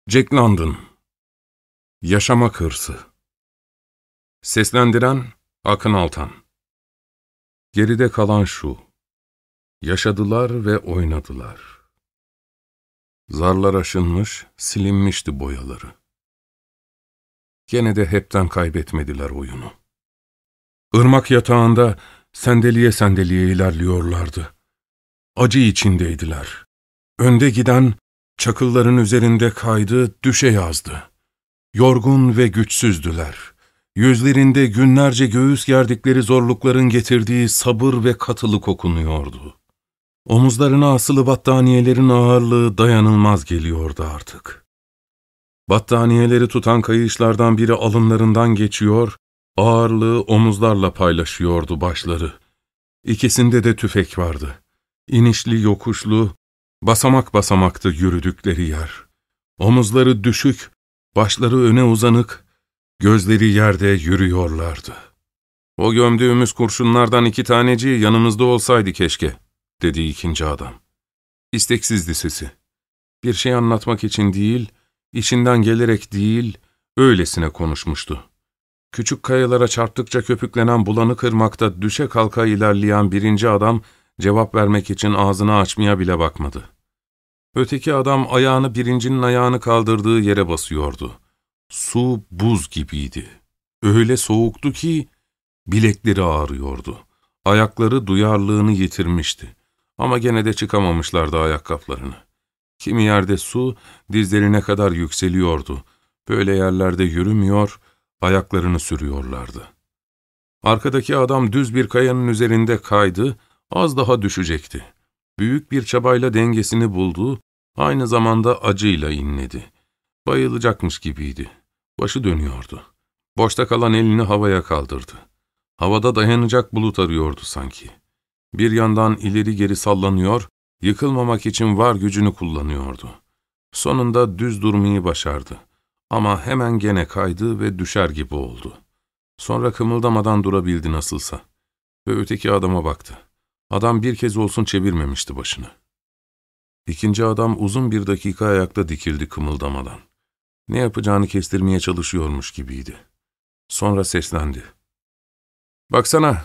Jack London. Yaşamak hırsı. Seslendiren Akın Altan. Geride kalan şu: yaşadılar ve oynadılar. Zarlar aşınmış, silinmişti boyaları. Gene de hepten kaybetmediler oyunu. Irmak yatağında sendeliye sendeliye ilerliyorlardı. Acı içindeydiler. Önde giden çakılların üzerinde kaydı, düşe yazdı. Yorgun ve güçsüzdüler. Yüzlerinde günlerce göğüs gerdikleri zorlukların getirdiği sabır ve katılık okunuyordu. Omuzlarına asılı battaniyelerin ağırlığı dayanılmaz geliyordu artık. Battaniyeleri tutan kayışlardan biri alınlarından geçiyor, ağırlığı omuzlarla paylaşıyordu başları. İkisinde de tüfek vardı. İnişli yokuşlu, basamak basamaktı yürüdükleri yer. Omuzları düşük, başları öne uzanık, gözleri yerde yürüyorlardı. "O gömdüğümüz kurşunlardan 2 taneci yanımızda olsaydı keşke," dedi ikinci adam. İsteksizdi sesi. Bir şey anlatmak için değil, içinden gelerek değil, öylesine konuşmuştu. Küçük kayalara çarptıkça köpüklenen bulanık ırmakta düşe kalka ilerleyen birinci adam, cevap vermek için ağzını açmaya bile bakmadı. Öteki adam ayağını birincinin ayağını kaldırdığı yere basıyordu. Su buz gibiydi. Öyle soğuktu ki bilekleri ağrıyordu. Ayakları duyarlılığını yitirmişti. Ama gene de çıkamamışlardı ayakkabılarını. Kimi yerde su dizlerine kadar yükseliyordu. Böyle yerlerde yürümüyor, ayaklarını sürüyorlardı. Arkadaki adam düz bir kayanın üzerinde kaydı, az daha düşecekti. Büyük bir çabayla dengesini buldu, aynı zamanda acıyla inledi. Bayılacakmış gibiydi. Başı dönüyordu. Boşta kalan elini havaya kaldırdı. Havada dayanacak bulut arıyordu sanki. Bir yandan ileri geri sallanıyor, yıkılmamak için var gücünü kullanıyordu. Sonunda düz durmayı başardı. Ama hemen gene kaydı ve düşer gibi oldu. Sonra kımıldamadan durabildi nasılsa. Ve öteki adama baktı. Adam bir kez olsun çevirmemişti başını. İkinci adam uzun bir dakika ayakta dikildi kımıldamadan. Ne yapacağını kestirmeye çalışıyormuş gibiydi. Sonra seslendi. "Baksana,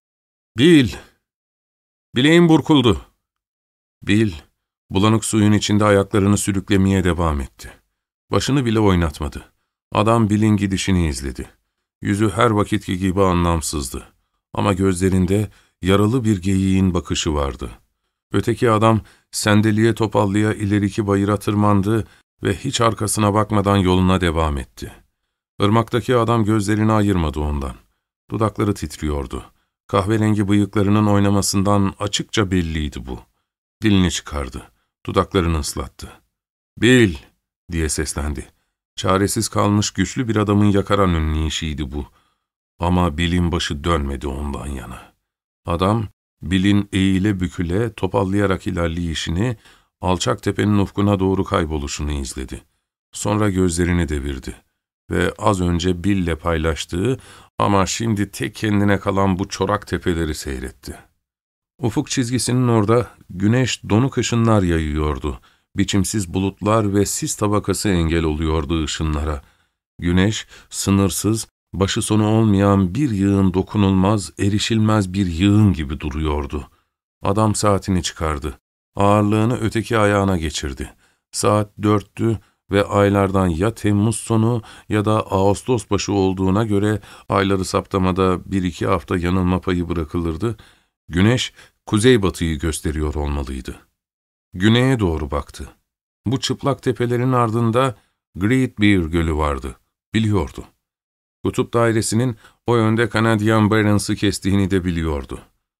Bill! Bileğim burkuldu." Bill, bulanık suyun içinde ayaklarını sürüklemeye devam etti. Başını bile oynatmadı. Adam Bill'in gidişini izledi. Yüzü her vakitki gibi anlamsızdı. Ama gözlerinde yaralı bir geyiğin bakışı vardı. Öteki adam sendeliye topallaya ileriki bayıra tırmandı ve hiç arkasına bakmadan yoluna devam etti. Irmaktaki adam gözlerini ayırmadı ondan. Dudakları titriyordu. Kahverengi bıyıklarının oynamasından açıkça belliydi bu. Dilini çıkardı. Dudaklarını ıslattı. "Bill!" diye seslendi. Çaresiz kalmış güçlü bir adamın yakaran önleyişiydi bu. Ama Bill'in başı dönmedi ondan yana. Adam, Bill'in eğile büküle, topallayarak ilerleyişini, alçak tepenin ufkuna doğru kayboluşunu izledi. Sonra gözlerini devirdi ve az önce Bill'le paylaştığı ama şimdi tek kendine kalan bu çorak tepeleri seyretti. Ufuk çizgisinin orada güneş donuk ışınlar yayıyordu. Biçimsiz bulutlar ve sis tabakası engel oluyordu ışınlara. Güneş, sınırsız, başı sonu olmayan bir yığın dokunulmaz, erişilmez bir yığın gibi duruyordu. Adam saatini çıkardı. Ağırlığını öteki ayağına geçirdi. Saat 4'tü ve aylardan ya Temmuz sonu ya da Ağustos başı olduğuna göre ayları saptamada 1-2 hafta yanılma payı bırakılırdı. Güneş, kuzeybatıyı gösteriyor olmalıydı. Güneye doğru baktı. Bu çıplak tepelerin ardında Great Bear Gölü vardı. Biliyordu. Kutup dairesinin o yönde Canadian Barrens'ı kestiğini de biliyordu.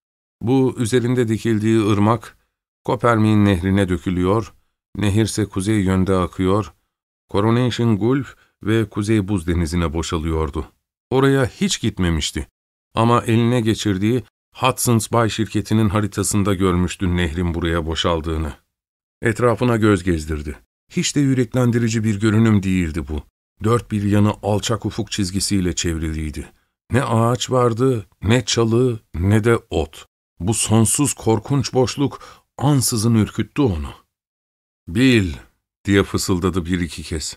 Bu üzerinde dikildiği ırmak, Coppermine nehrine dökülüyor, nehirse kuzey yönde akıyor, Coronation Gulf ve Kuzey Buz Denizi'ne boşalıyordu. Oraya hiç gitmemişti ama eline geçirdiği Hudson's Bay şirketinin haritasında görmüştü nehrin buraya boşaldığını. Etrafına göz gezdirdi. Hiç de yüreklendirici bir görünüm değildi bu. Dört bir yanı alçak ufuk çizgisiyle çevriliydi. Ne ağaç vardı, ne çalı, ne de ot. Bu sonsuz korkunç boşluk ansızın ürküttü onu. "Bill!" diye fısıldadı bir iki kez.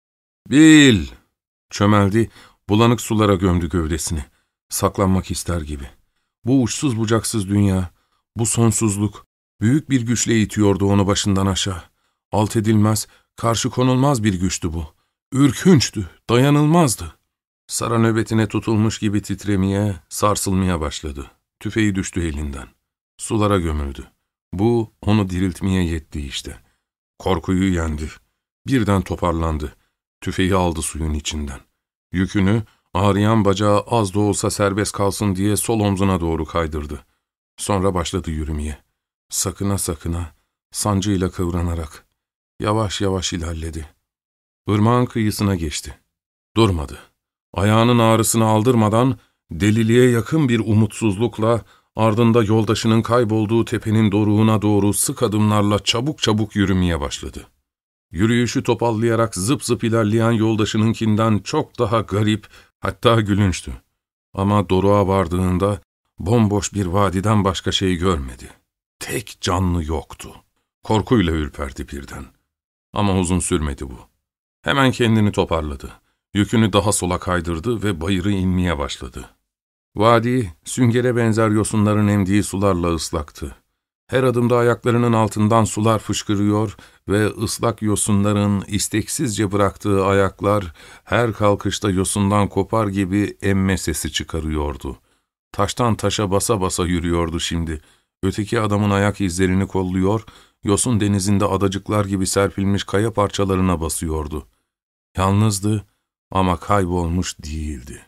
Bil! Çömeldi, bulanık sulara gömdü gövdesini. Saklanmak ister gibi. Bu uçsuz bucaksız dünya, bu sonsuzluk, büyük bir güçle itiyordu onu başından aşağı. Alt edilmez, karşı konulmaz bir güçtü bu. Ürkünçtü, dayanılmazdı. Sara nöbetine tutulmuş gibi titremeye, sarsılmaya başladı. Tüfeği düştü elinden. Sulara gömüldü. Bu, onu diriltmeye yetti işte. Korkuyu yendi. Birden toparlandı. Tüfeği aldı suyun içinden. Yükünü, ağrıyan bacağı az da olsa serbest kalsın diye sol omzuna doğru kaydırdı. Sonra başladı yürümeye. Sakına sakına, sancıyla kıvranarak. Yavaş yavaş ilerledi. Irmağın kıyısına geçti. Durmadı. Ayağının ağrısını aldırmadan, deliliğe yakın bir umutsuzlukla, ardında yoldaşının kaybolduğu tepenin doruğuna doğru sık adımlarla çabuk çabuk yürümeye başladı. Yürüyüşü topallayarak zıp zıp ilerleyen yoldaşınınkinden çok daha garip, hatta gülünçtü. Ama doruğa vardığında bomboş bir vadiden başka şey görmedi. Tek canlı yoktu. Korkuyla ürperdi birden. Ama uzun sürmedi bu. Hemen kendini toparladı. Yükünü daha sola kaydırdı ve bayırı inmeye başladı. Vadi, süngere benzer yosunların emdiği sularla ıslaktı. Her adımda ayaklarının altından sular fışkırıyor ve ıslak yosunların isteksizce bıraktığı ayaklar her kalkışta yosundan kopar gibi emme sesi çıkarıyordu. Taştan taşa basa basa yürüyordu şimdi. Öteki adamın ayak izlerini kolluyor, yosun denizinde adacıklar gibi serpilmiş kaya parçalarına basıyordu. Yalnızdı ama kaybolmuş değildi.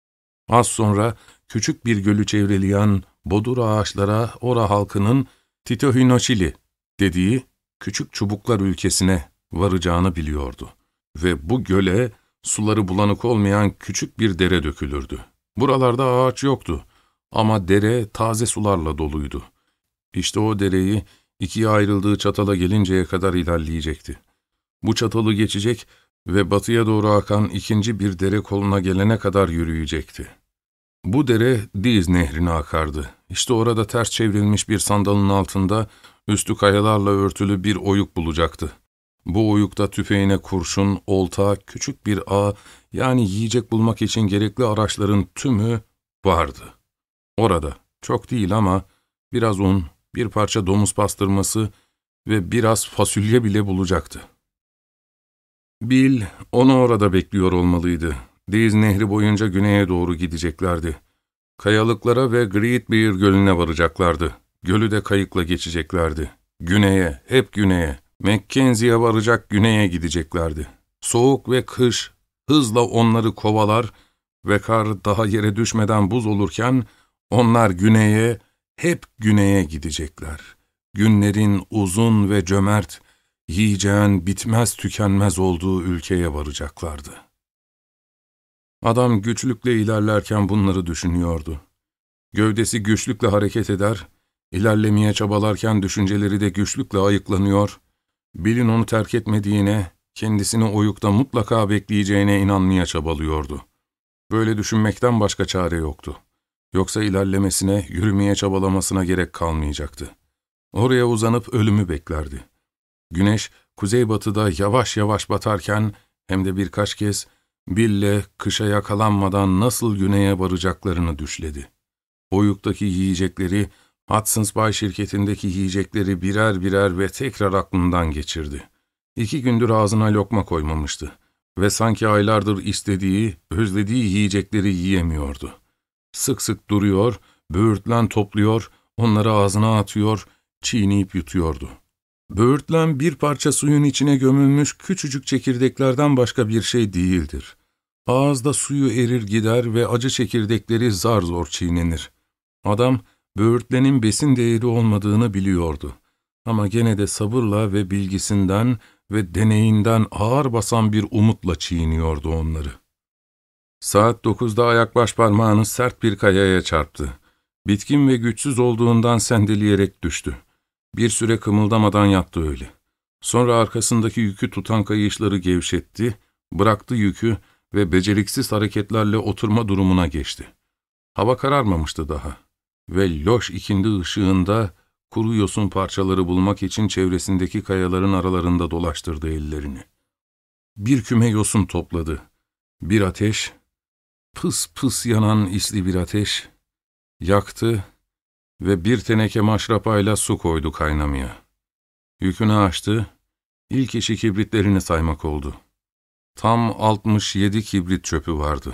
Az sonra küçük bir gölü çevreleyen bodur ağaçlara ora halkının Titohinoçili dediği küçük çubuklar ülkesine varacağını biliyordu. Ve bu göle suları bulanık olmayan küçük bir dere dökülürdü. Buralarda ağaç yoktu ama dere taze sularla doluydu. İşte o dereyi ikiye ayrıldığı çatala gelinceye kadar ilerleyecekti. Bu çatalı geçecek ve batıya doğru akan ikinci bir dere koluna gelene kadar yürüyecekti. Bu dere Diz nehrine akardı. İşte orada ters çevrilmiş bir sandalın altında üstü kayalarla örtülü bir oyuk bulacaktı. Bu oyukta tüfeğine kurşun, olta, küçük bir ağ, yani yiyecek bulmak için gerekli araçların tümü vardı. Orada, çok değil ama biraz un, bir parça domuz pastırması ve biraz fasulye bile bulacaktı. Bill, onu orada bekliyor olmalıydı. Diz nehri boyunca güneye doğru gideceklerdi. Kayalıklara ve Great Bear Gölü'ne varacaklardı. Gölü de kayıkla geçeceklerdi. Güneye, hep güneye, Mackenzie'ye varacak güneye gideceklerdi. Soğuk ve kış hızla onları kovalar ve kar daha yere düşmeden buz olurken onlar güneye, hep güneye gidecekler. Günlerin uzun ve cömert, yiyeceğin bitmez tükenmez olduğu ülkeye varacaklardı. Adam güçlükle ilerlerken bunları düşünüyordu. Gövdesi güçlükle hareket eder, ilerlemeye çabalarken düşünceleri de güçlükle ayıklanıyor, Bill'in onu terk etmediğine, kendisini oyukta mutlaka bekleyeceğine inanmaya çabalıyordu. Böyle düşünmekten başka çare yoktu. Yoksa ilerlemesine, yürümeye çabalamasına gerek kalmayacaktı. Oraya uzanıp ölümü beklerdi. Güneş, kuzeybatıda yavaş yavaş batarken, hem de birkaç kez, Bill'le kışa yakalanmadan nasıl güneye varacaklarını düşledi. Oyuktaki yiyecekleri, Hudson's Bay şirketindeki yiyecekleri birer birer ve tekrar aklından geçirdi. 2 gündür ağzına lokma koymamıştı ve sanki aylardır istediği, özlediği yiyecekleri yiyemiyordu. Sık sık duruyor, böğürtlen topluyor, onları ağzına atıyor, çiğneyip yutuyordu. Böğürtlen bir parça suyun içine gömülmüş küçücük çekirdeklerden başka bir şey değildir. Ağızda suyu erir gider ve acı çekirdekleri zar zor çiğnenir. Adam, böğürtlenin besin değeri olmadığını biliyordu. Ama gene de sabırla ve bilgisinden ve deneyinden ağır basan bir umutla çiğniyordu onları. Saat 9'da ayak baş parmağını sert bir kayaya çarptı. Bitkin ve güçsüz olduğundan sendeleyerek düştü. Bir süre kımıldamadan yattı öyle. Sonra arkasındaki yükü tutan kayışları gevşetti, bıraktı yükü ve beceriksiz hareketlerle oturma durumuna geçti. Hava kararmamıştı daha ve loş ikindi ışığında kuru yosun parçaları bulmak için çevresindeki kayaların aralarında dolaştırdı ellerini. Bir küme yosun topladı. Bir ateş, pıs pıs yanan isli bir ateş, yaktı ve bir teneke maşrapayla su koydu kaynamaya. Yükünü açtı, ilk işi kibritlerini saymak oldu. Tam 67 kibrit çöpü vardı.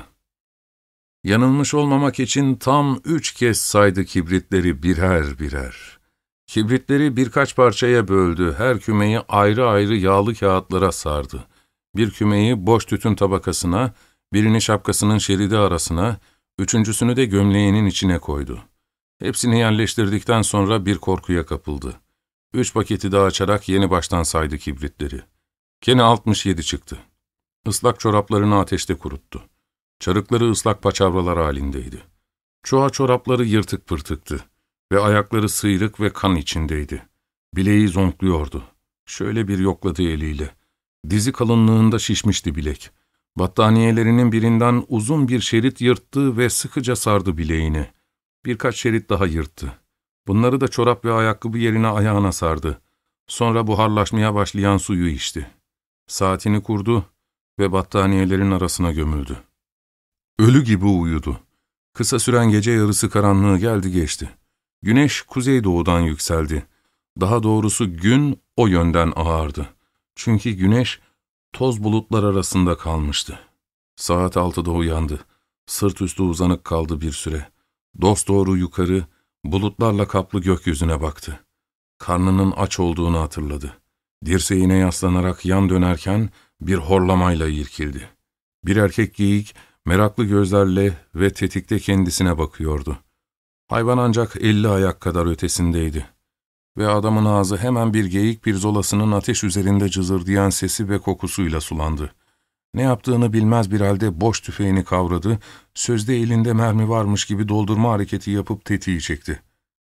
Yanılmış olmamak için tam 3 kez saydı kibritleri birer birer. Kibritleri birkaç parçaya böldü, her kümeyi ayrı ayrı yağlı kağıtlara sardı. Bir kümeyi boş tütün tabakasına, birini şapkasının şeridi arasına, üçüncüsünü de gömleğinin içine koydu. Hepsini yerleştirdikten sonra bir korkuya kapıldı. 3 paketi daha açarak yeni baştan saydı kibritleri. Gene 67 çıktı. Islak çoraplarını ateşte kuruttu. Çarıkları ıslak paçavralar halindeydi. Çoğa çorapları yırtık pırtıktı ve ayakları sıyrık ve kan içindeydi. Bileği zonkluyordu. Şöyle bir yokladı eliyle. Dizi kalınlığında şişmişti bilek. Battaniyelerinin birinden uzun bir şerit yırttı ve sıkıca sardı bileğini. Birkaç şerit daha yırttı. Bunları da çorap ve ayakkabı yerine ayağına sardı. Sonra buharlaşmaya başlayan suyu içti. Saatini kurdu ve battaniyelerin arasına gömüldü. Ölü gibi uyudu. Kısa süren gece yarısı karanlığı geldi geçti. Güneş kuzeydoğudan yükseldi. Daha doğrusu gün o yönden ağardı. Çünkü güneş toz bulutlar arasında kalmıştı. Saat 6'da uyandı. Sırt üstü uzanık kaldı bir süre. Dosdoğru yukarı, bulutlarla kaplı gökyüzüne baktı. Karnının aç olduğunu hatırladı. Dirseğine yaslanarak yan dönerken bir horlamayla irkildi. Bir erkek geyik meraklı gözlerle ve tetikte kendisine bakıyordu. Hayvan ancak 50 ayak kadar ötesindeydi. Ve adamın ağzı hemen bir geyik pirzolasının ateş üzerinde cızırdayan sesi ve kokusuyla sulandı. Ne yaptığını bilmez bir halde boş tüfeğini kavradı, sözde elinde mermi varmış gibi doldurma hareketi yapıp tetiği çekti.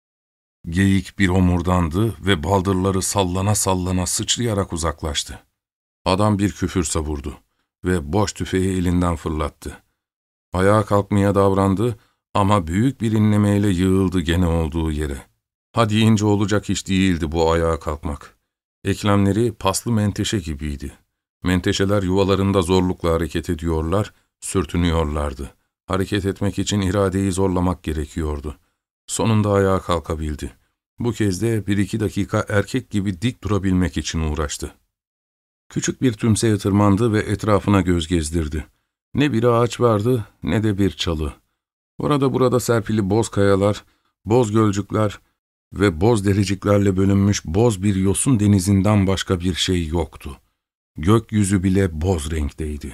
Geyik bir omurdandı ve baldırları sallana sallana sıçrayarak uzaklaştı. Adam bir küfür savurdu ve boş tüfeği elinden fırlattı. Ayağa kalkmaya davrandı ama büyük bir inlemeyle yığıldı gene olduğu yere. Ha deyince olacak iş değildi bu ayağa kalkmak. Eklemleri paslı menteşe gibiydi. Menteşeler yuvalarında zorlukla hareket ediyorlar, sürtünüyorlardı. Hareket etmek için iradeyi zorlamak gerekiyordu. Sonunda ayağa kalkabildi. Bu kez de 1-2 dakika erkek gibi dik durabilmek için uğraştı. Küçük bir tümseye tırmandı ve etrafına göz gezdirdi. Ne bir ağaç vardı ne de bir çalı. Orada burada serpili boz kayalar, boz gölcükler ve boz dereciklerle bölünmüş boz bir yosun denizinden başka bir şey yoktu. Gökyüzü bile boz renkteydi.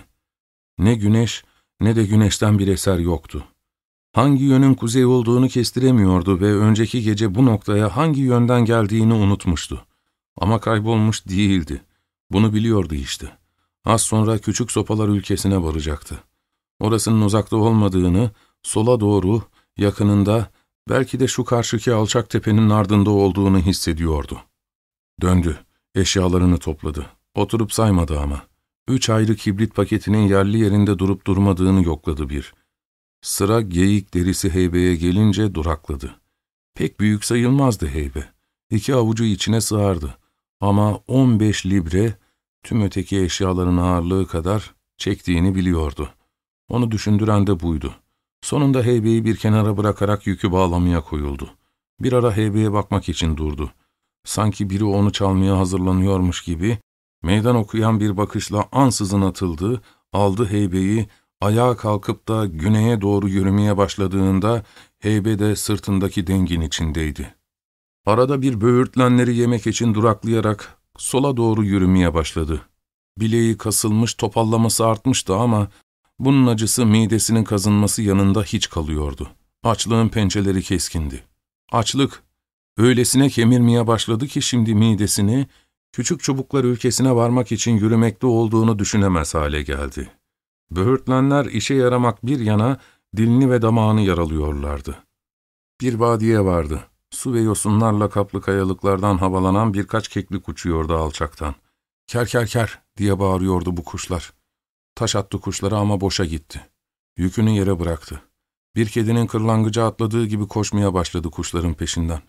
Ne güneş ne de güneşten bir eser yoktu. Hangi yönün kuzey olduğunu kestiremiyordu ve önceki gece bu noktaya hangi yönden geldiğini unutmuştu. Ama kaybolmuş değildi. Bunu biliyordu işte. Az sonra küçük sopalar ülkesine varacaktı. Orasının uzakta olmadığını, sola doğru, yakınında, belki de şu karşıki alçak tepenin ardında olduğunu hissediyordu. Döndü, eşyalarını topladı. Oturup saymadı ama. 3 ayrı kibrit paketinin yerli yerinde durup durmadığını yokladı bir. Sıra geyik derisi heybeye gelince durakladı. Pek büyük sayılmazdı heybe. 2 avucu içine sığardı. Ama 15 libre, tüm öteki eşyaların ağırlığı kadar çektiğini biliyordu. Onu düşündüren de buydu. Sonunda heybeyi bir kenara bırakarak yükü bağlamaya koyuldu. Bir ara heybeye bakmak için durdu. Sanki biri onu çalmaya hazırlanıyormuş gibi, meydan okuyan bir bakışla ansızın atıldı, aldı heybeyi, ayağa kalkıp da güneye doğru yürümeye başladığında heybe de sırtındaki dengin içindeydi. Arada bir böğürtlenleri yemek için duraklayarak sola doğru yürümeye başladı. Bileği kasılmış, topallaması artmıştı ama bunun acısı midesinin kazınması yanında hiç kalıyordu. Açlığın pençeleri keskindi. Açlık öylesine kemirmeye başladı ki şimdi midesini, küçük çubuklar ülkesine varmak için yürümekte olduğunu düşünemez hale geldi. Böğürtlenler işe yaramak bir yana dilini ve damağını yaralıyorlardı. Bir vadiye vardı. Su ve yosunlarla kaplı kayalıklardan havalanan birkaç keklik uçuyordu alçaktan. "Ker ker ker" diye bağırıyordu bu kuşlar. Taş attı kuşlara ama boşa gitti. Yükünü yere bıraktı. Bir kedinin kırlangıca atladığı gibi koşmaya başladı kuşların peşinden.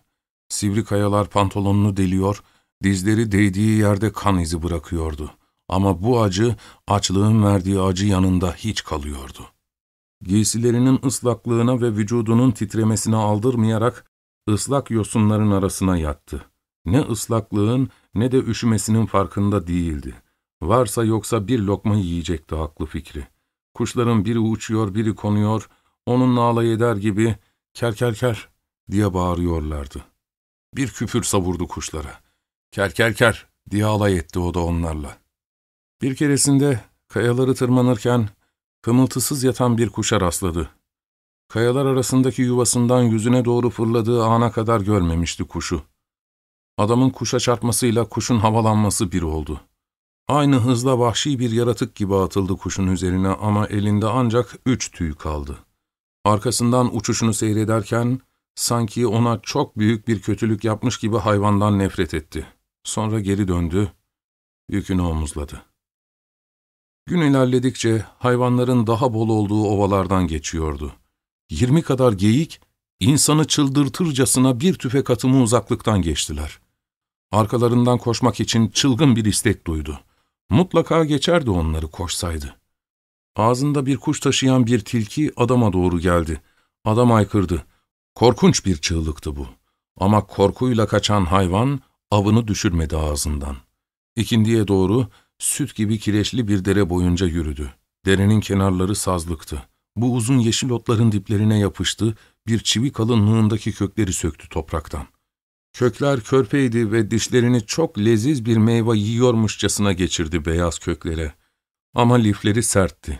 Sivri kayalar pantolonunu deliyor, dizleri değdiği yerde kan izi bırakıyordu. Ama bu acı, açlığın verdiği acı yanında hiç kalıyordu. Giysilerinin ıslaklığına ve vücudunun titremesine aldırmayarak ıslak yosunların arasına yattı. Ne ıslaklığın ne de üşümesinin farkında değildi. Varsa yoksa bir lokma yiyecekti aklı fikri. Kuşların biri uçuyor, biri konuyor, onunla alay eder gibi "ker ker ker" diye bağırıyorlardı. Bir küfür savurdu kuşlara. "Ker ker ker" diye alay etti o da onlarla. Bir keresinde kayaları tırmanırken kımıltısız yatan bir kuşa rastladı. Kayalar arasındaki yuvasından yüzüne doğru fırladığı ana kadar görmemişti kuşu. Adamın kuşa çarpmasıyla kuşun havalanması bir oldu. Aynı hızla vahşi bir yaratık gibi atıldı kuşun üzerine ama elinde ancak 3 tüy kaldı. Arkasından uçuşunu seyrederken sanki ona çok büyük bir kötülük yapmış gibi hayvandan nefret etti. Sonra geri döndü, yükünü omuzladı. Gün ilerledikçe hayvanların daha bol olduğu ovalardan geçiyordu. 20 kadar geyik, insanı çıldırtırcasına bir tüfek atımı uzaklıktan geçtiler. Arkalarından koşmak için çılgın bir istek duydu. Mutlaka geçerdi onları koşsaydı. Ağzında bir kuş taşıyan bir tilki adama doğru geldi. Adam haykırdı. Korkunç bir çığlıktı bu. Ama korkuyla kaçan hayvan avını düşürmedi ağzından. İkindiye doğru süt gibi kireçli bir dere boyunca yürüdü. Derenin kenarları sazlıktı. Bu uzun yeşil otların diplerine yapıştı, bir çivi kalınlığındaki kökleri söktü topraktan. Kökler körpeydi ve dişlerini çok leziz bir meyve yiyormuşçasına geçirdi beyaz köklere. Ama lifleri sertti.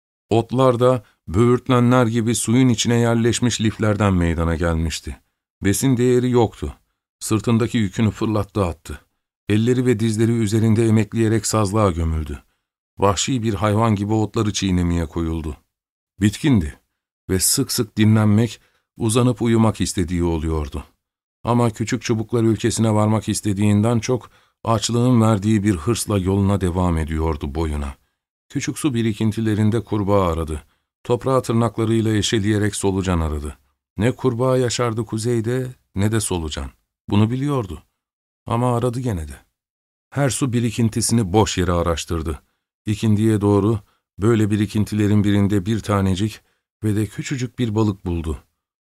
Otlar da böğürtlenler gibi suyun içine yerleşmiş liflerden meydana gelmişti. Besin değeri yoktu. Sırtındaki yükünü fırlattı attı. Elleri ve dizleri üzerinde emekleyerek sazlığa gömüldü. Vahşi bir hayvan gibi otları çiğnemeye koyuldu. Bitkindi ve sık sık dinlenmek, uzanıp uyumak istediği oluyordu. Ama küçük çubuklar ülkesine varmak istediğinden çok, açlığın verdiği bir hırsla yoluna devam ediyordu boyuna. Küçük su birikintilerinde kurbağa aradı. Toprağı tırnaklarıyla eşeleyerek solucan aradı. Ne kurbağa yaşardı kuzeyde ne de solucan. Bunu biliyordu. Ama aradı gene de. Her su birikintisini boş yere araştırdı. İkindiye doğru böyle birikintilerin birinde bir tanecik ve de küçücük bir balık buldu.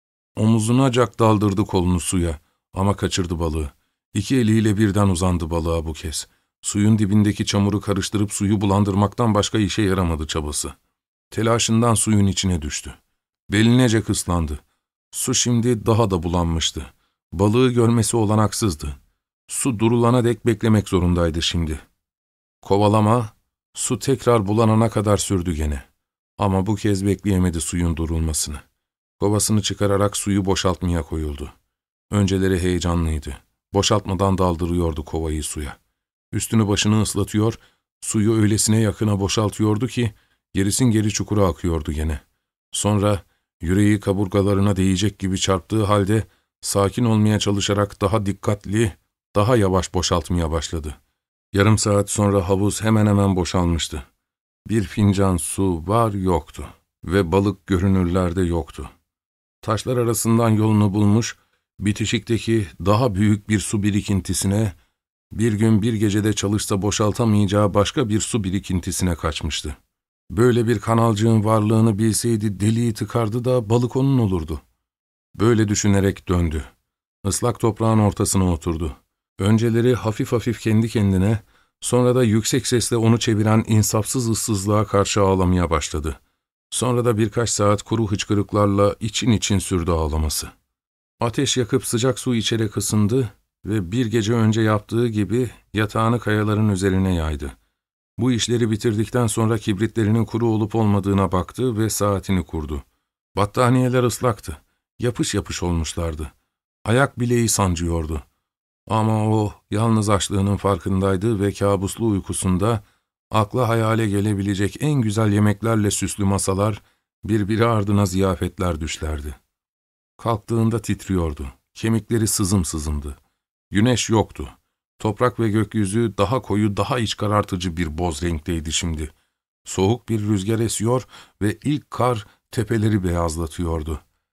Omuzunacak daldırdı kolunu suya ama kaçırdı balığı. 2 eliyle birden uzandı balığa bu kez. Suyun dibindeki çamuru karıştırıp suyu bulandırmaktan başka işe yaramadı çabası. Telaşından suyun içine düştü. Belinecek ıslandı. Su şimdi daha da bulanmıştı. Balığı görmesi olanaksızdı. Su durulana dek beklemek zorundaydı şimdi. Kovalama, su tekrar bulanana kadar sürdü gene. Ama bu kez bekleyemedi suyun durulmasını. Kovasını çıkararak suyu boşaltmaya koyuldu. Önceleri heyecanlıydı. Boşaltmadan daldırıyordu kovayı suya. Üstünü başını ıslatıyor, suyu öylesine yakına boşaltıyordu ki gerisin geri çukura akıyordu gene. Sonra yüreği kaburgalarına değecek gibi çarptığı halde sakin olmaya çalışarak daha dikkatli, daha yavaş boşaltmaya başladı. Yarım saat sonra havuz hemen hemen boşalmıştı. Bir fincan su var yoktu ve balık görünürlerde yoktu. Taşlar arasından yolunu bulmuş, bitişikteki daha büyük bir su birikintisine, bir gün bir gecede çalışsa boşaltamayacağı başka bir su birikintisine kaçmıştı. Böyle bir kanalcığın varlığını bilseydi deliği tıkardı da balık onun olurdu. Böyle düşünerek döndü. Islak toprağın ortasına oturdu. Önceleri hafif hafif kendi kendine, sonra da yüksek sesle onu çeviren insafsız ıssızlığa karşı ağlamaya başladı. Sonra da birkaç saat kuru hıçkırıklarla için için sürdü ağlaması. Ateş yakıp sıcak su içerek ısındı ve bir gece önce yaptığı gibi yatağını kayaların üzerine yaydı. Bu işleri bitirdikten sonra kibritlerinin kuru olup olmadığına baktı ve saatini kurdu. Battaniyeler ıslaktı. Yapış yapış olmuşlardı. Ayak bileği sancıyordu. Ama o yalnız açlığının farkındaydı ve kabuslu uykusunda akla hayale gelebilecek en güzel yemeklerle süslü masalar, birbiri ardına ziyafetler düşlerdi. Kalktığında titriyordu. Kemikleri sızım sızımdı. Güneş yoktu. Toprak ve gökyüzü daha koyu, daha iç karartıcı bir boz renkteydi şimdi. Soğuk bir rüzgar esiyor ve ilk kar tepeleri beyazlatıyordu.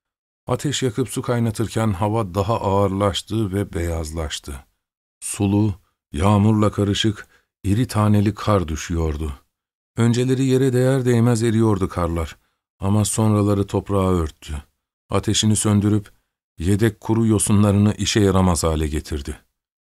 Ateş yakıp su kaynatırken hava daha ağırlaştı ve beyazlaştı. Sulu, yağmurla karışık, iri taneli kar düşüyordu. Önceleri yere değer değmez eriyordu karlar ama sonraları toprağı örttü. Ateşini söndürüp yedek kuru yosunlarını işe yaramaz hale getirdi.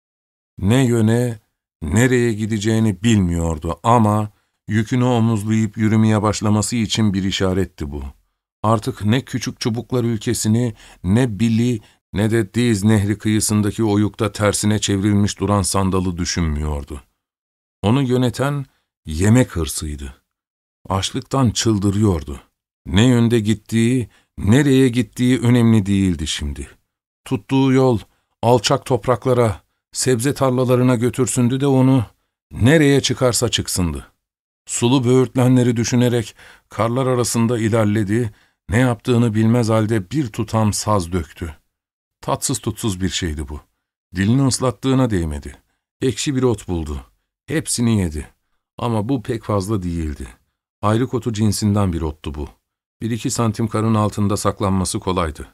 Ne yöne, nereye gideceğini bilmiyordu ama yükünü omuzlayıp yürümeye başlaması için bir işaretti bu. Artık ne küçük çubuklar ülkesini, ne Bill'i, ne de Diz Nehri kıyısındaki oyukta tersine çevrilmiş duran sandalı düşünmüyordu. Onu yöneten yemek hırsıydı. Açlıktan çıldırıyordu. Ne yönde gittiği, nereye gittiği önemli değildi şimdi. Tuttuğu yol, alçak topraklara, sebze tarlalarına götürsündü de onu, nereye çıkarsa çıksındı. Sulu böğürtlenleri düşünerek karlar arasında ilerledi, ne yaptığını bilmez halde bir tutam saz döktü. Tatsız tutsuz bir şeydi bu. Dilini ıslattığına değmedi. Ekşi bir ot buldu. Hepsini yedi. Ama bu pek fazla değildi. Ayrık otu cinsinden bir ottu bu. 1-2 santim karın altında saklanması kolaydı.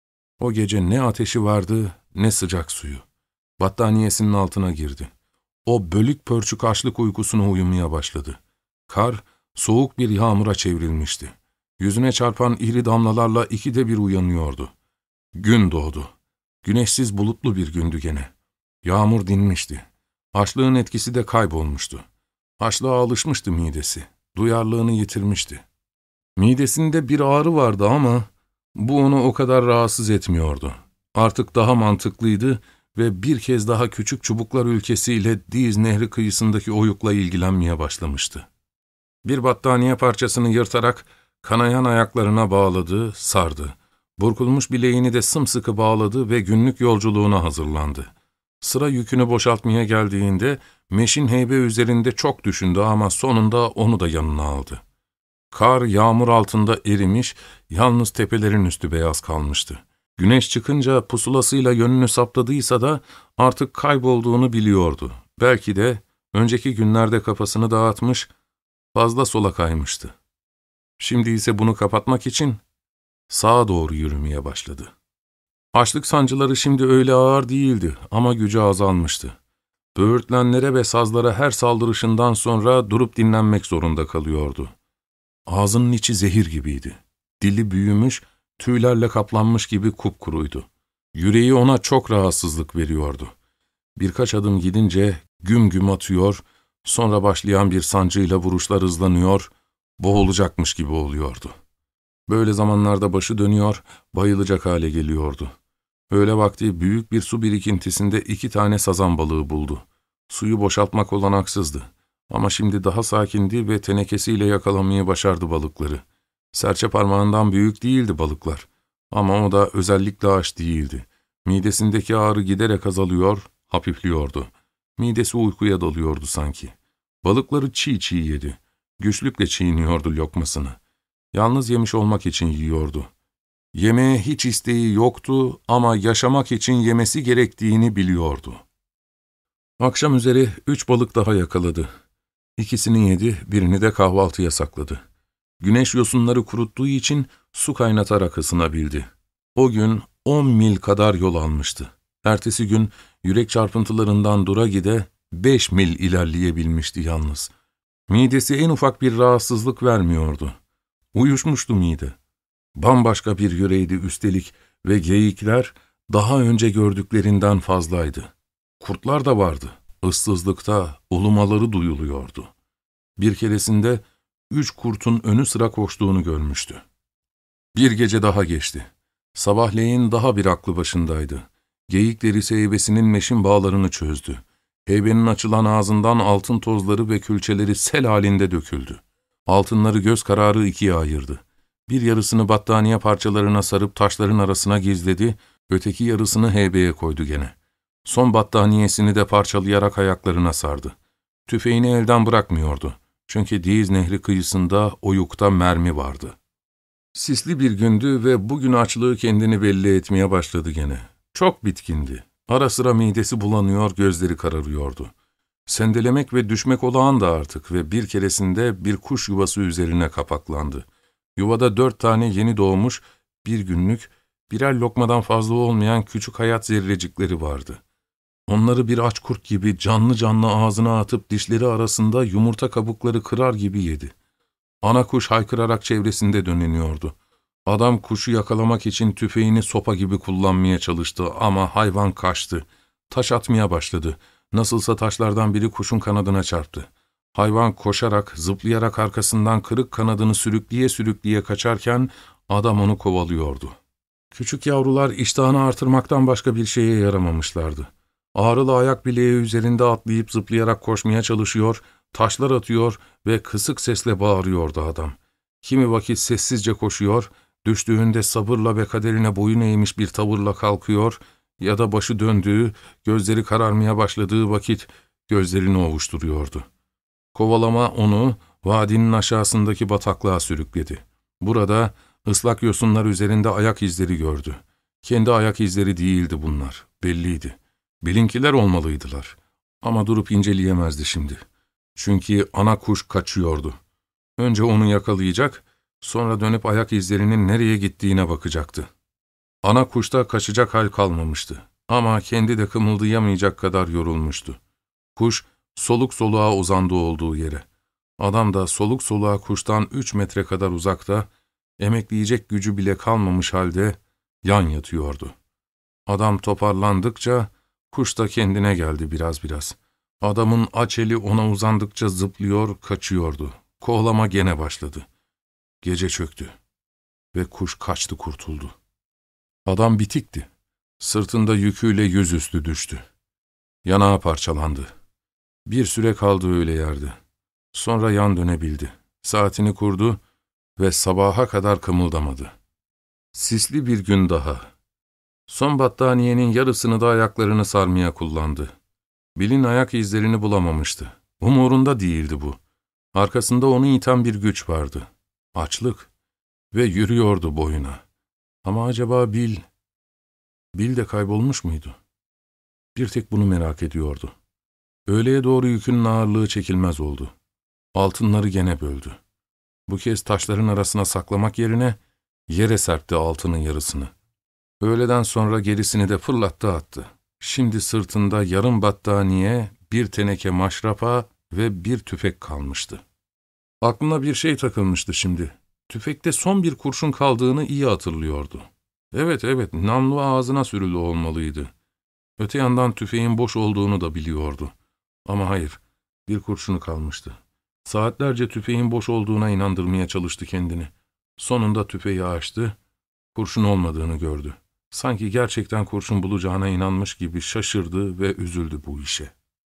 O gece ne ateşi vardı, ne sıcak suyu. Battaniyesinin altına girdi. O bölük pörçük açlık uykusuna uyumaya başladı. Kar, soğuk bir yağmura çevrilmişti. Yüzüne çarpan iri damlalarla ikide bir uyanıyordu. Gün doğdu. Güneşsiz bulutlu bir gündü gene. Yağmur dinmişti. Açlığın etkisi de kaybolmuştu. Açlığa alışmıştı midesi. Duyarlılığını yitirmişti. Midesinde bir ağrı vardı ama bu onu o kadar rahatsız etmiyordu. Artık daha mantıklıydı ve bir kez daha küçük çubuklar ülkesiyle Diz Nehri kıyısındaki oyukla ilgilenmeye başlamıştı. Bir battaniye parçasını yırtarak kanayan ayaklarına bağladı, sardı. Burkulmuş bileğini de sımsıkı bağladı ve günlük yolculuğuna hazırlandı. Sıra yükünü boşaltmaya geldiğinde meşin heybe üzerinde çok düşündü ama sonunda onu da yanına aldı. Kar yağmur altında erimiş, yalnız tepelerin üstü beyaz kalmıştı. Güneş çıkınca pusulasıyla yönünü saptadıysa da artık kaybolduğunu biliyordu. Belki de önceki günlerde kafasını dağıtmış, fazla sola kaymıştı. Şimdi ise bunu kapatmak için sağa doğru yürümeye başladı. Açlık sancıları şimdi öyle ağır değildi ama gücü azalmıştı. Böğürtlenlere ve sazlara her saldırışından sonra durup dinlenmek zorunda kalıyordu. Ağzının içi zehir gibiydi. Dili büyümüş, tüylerle kaplanmış gibi kupkuruydu. Yüreği ona çok rahatsızlık veriyordu. Birkaç adım gidince güm güm atıyor, sonra başlayan bir sancıyla vuruşlar hızlanıyor, boğulacakmış gibi oluyordu. Böyle zamanlarda başı dönüyor, bayılacak hale geliyordu. Öğle vakti büyük bir su birikintisinde 2 tane sazan balığı buldu. Suyu boşaltmak olanaksızdı. Ama şimdi daha sakindi ve tenekesiyle yakalamayı başardı balıkları. Serçe parmağından büyük değildi balıklar. Ama o da özellikle aç değildi. Midesindeki ağrı giderek azalıyor, hafifliyordu. Midesi uykuya dalıyordu sanki. Balıkları çiğ çiğ yedi. Güçlükle çiğniyordu lokmasını. Yalnız yemiş olmak için yiyordu. Yemeğe hiç isteği yoktu ama yaşamak için yemesi gerektiğini biliyordu. Akşam üzeri 3 balık daha yakaladı. 2'sini yedi, birini de kahvaltıya sakladı. Güneş yosunları kuruttuğu için su kaynatarak ısınabildi. O gün 10 mil kadar yol almıştı. Ertesi gün yürek çarpıntılarından dura gide 5 mil ilerleyebilmişti yalnız. Midesi en ufak bir rahatsızlık vermiyordu. Uyuşmuştu mide. Bambaşka bir yüreğiydi üstelik ve geyikler daha önce gördüklerinden fazlaydı. Kurtlar da vardı. Issızlıkta ulumaları duyuluyordu. Bir keresinde 3 kurtun önü sıra koştuğunu görmüştü. Bir gece daha geçti. Sabahleyin daha bir aklı başındaydı. Geyik derisi heybesinin meşin bağlarını çözdü. Heybenin açılan ağzından altın tozları ve külçeleri sel halinde döküldü. Altınları göz kararı 2'ye ayırdı. Bir yarısını battaniye parçalarına sarıp taşların arasına gizledi, öteki yarısını heybeye koydu gene. Son battaniyesini de parçalayarak ayaklarına sardı. Tüfeğini elden bırakmıyordu. Çünkü Diz Nehri kıyısında oyukta mermi vardı. Sisli bir gündü ve bugün açlığı kendini belli etmeye başladı gene. Çok bitkindi. Ara sıra midesi bulanıyor, gözleri kararıyordu. Sendelemek ve düşmek olağandı artık ve bir keresinde bir kuş yuvası üzerine kapaklandı. Yuvada 4 tane yeni doğmuş, 1 günlük, Birer lokmadan fazla olmayan küçük hayat zerrecikleri vardı. Onları bir aç kurt gibi canlı canlı ağzına atıp dişleri arasında yumurta kabukları kırar gibi yedi. Ana kuş haykırarak çevresinde döneniyordu. Adam kuşu yakalamak için tüfeğini sopa gibi kullanmaya çalıştı ama hayvan kaçtı. Taş atmaya başladı. Nasılsa taşlardan biri kuşun kanadına çarptı. Hayvan koşarak, zıplayarak arkasından kırık kanadını sürükleye sürükleye kaçarken adam onu kovalıyordu. Küçük yavrular iştahını artırmaktan başka bir şeye yaramamışlardı. Ağrılı ayak bileği üzerinde atlayıp zıplayarak koşmaya çalışıyor, taşlar atıyor ve kısık sesle bağırıyordu adam. Kimi vakit sessizce koşuyor, düştüğünde sabırla ve kaderine boyun eğmiş bir tavırla kalkıyor ya da başı döndüğü, gözleri kararmaya başladığı vakit gözlerini ovuşturuyordu. Kovalama onu vadinin aşağısındaki bataklığa sürükledi. Burada ıslak yosunlar üzerinde ayak izleri gördü. Kendi ayak izleri değildi bunlar, belliydi. Bilinkiler olmalıydılar. Ama durup inceleyemezdi şimdi. Çünkü ana kuş kaçıyordu. Önce onu yakalayacak, sonra dönüp ayak izlerinin nereye gittiğine bakacaktı. Ana kuşta kaçacak hal kalmamıştı. Ama kendi de kımıldayamayacak kadar yorulmuştu. Kuş, soluk soluğa uzandı olduğu yere. Adam da soluk soluğa kuştan 3 metre kadar uzakta, emekleyecek gücü bile kalmamış halde yan yatıyordu. Adam toparlandıkça, kuş da kendine geldi biraz biraz. Adamın aç eli ona uzandıkça zıplıyor, kaçıyordu. Kovalama gene başladı. Gece çöktü ve kuş kaçtı kurtuldu. Adam bitikti. Sırtında yüküyle yüzüstü düştü. Yanağı parçalandı. Bir süre kaldı öyle yerde. Sonra yan dönebildi. Saatini kurdu ve sabaha kadar kımıldamadı. Sisli bir gün daha. Son battaniyenin yarısını da ayaklarını sarmaya kullandı. Bill'in ayak izlerini bulamamıştı. Umurunda değildi bu. Arkasında onu iten bir güç vardı. Açlık. Ve yürüyordu boyuna. Ama acaba Bill de kaybolmuş muydu? Bir tek bunu merak ediyordu. Öğleye doğru yükünün ağırlığı çekilmez oldu. Altınları gene böldü. Bu kez taşların arasına saklamak yerine yere serpti altının yarısını. Öğleden sonra gerisini de fırlattı attı. Şimdi sırtında yarım battaniye, bir teneke maşrapa ve bir tüfek kalmıştı. Aklına bir şey takılmıştı şimdi. Tüfekte son bir kurşun kaldığını iyi hatırlıyordu. Evet, namlu ağzına sürülü olmalıydı. Öte yandan tüfeğin boş olduğunu da biliyordu. Ama hayır, bir kurşunu kalmıştı. Saatlerce tüfeğin boş olduğuna inandırmaya çalıştı kendini. Sonunda tüfeği açtı, kurşun olmadığını gördü. Sanki gerçekten kurşun bulacağına inanmış gibi şaşırdı ve üzüldü bu işe.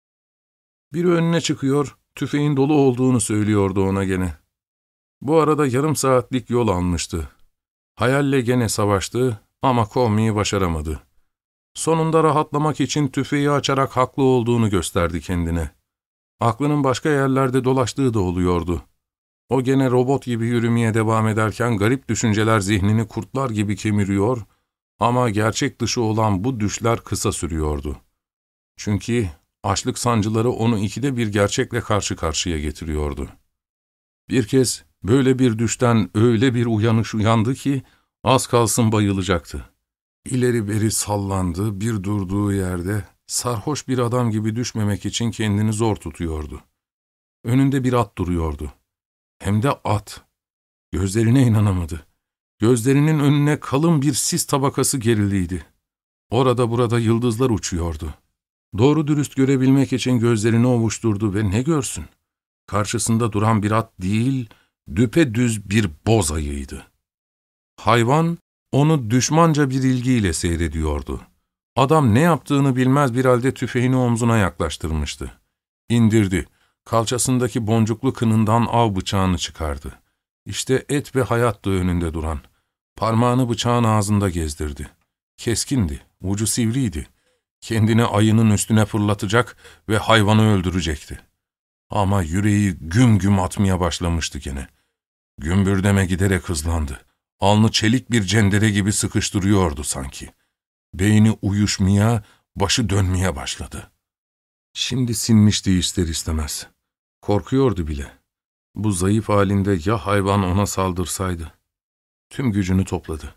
Biri önüne çıkıyor, tüfeğin dolu olduğunu söylüyordu ona gene. Bu arada yarım saatlik yol almıştı. Hayalle gene savaştı ama kovmayı başaramadı. Sonunda rahatlamak için tüfeği açarak haklı olduğunu gösterdi kendine. Aklının başka yerlerde dolaştığı da oluyordu. O gene robot gibi yürümeye devam ederken garip düşünceler zihnini kurtlar gibi kemiriyor ama gerçek dışı olan bu düşler kısa sürüyordu. Çünkü açlık sancıları onu ikide bir gerçekle karşı karşıya getiriyordu. Bir kez böyle bir düşten öyle bir uyanış uyandı ki az kalsın bayılacaktı. İleri beri sallandı, bir durduğu yerde sarhoş bir adam gibi düşmemek için kendini zor tutuyordu. Önünde bir at duruyordu. Hem de at. Gözlerine inanamadı. Gözlerinin önüne kalın bir sis tabakası gerildiydi. Orada burada yıldızlar uçuyordu. Doğru dürüst görebilmek için gözlerini ovuşturdu ve ne görsün? Karşısında duran bir at değil, düpedüz bir boz ayıydı. Hayvan, onu düşmanca bir ilgiyle seyrediyordu. Adam ne yaptığını bilmez bir halde tüfeğini omzuna yaklaştırmıştı. İndirdi, kalçasındaki boncuklu kınından av bıçağını çıkardı. İşte et ve hayattı önünde duran. Parmağını bıçağın ağzında gezdirdi. Keskindi, ucu sivriydi. Kendini ayının üstüne fırlatacak ve hayvanı öldürecekti. Ama yüreği güm güm atmaya başlamıştı gene. Gümbürdeme giderek hızlandı. Alnı çelik bir cendere gibi sıkıştırıyordu sanki. Beyni uyuşmaya, başı dönmeye başladı. Şimdi sinmişti ister istemez. Korkuyordu bile. Bu zayıf halinde ya hayvan ona saldırsaydı? Tüm gücünü topladı.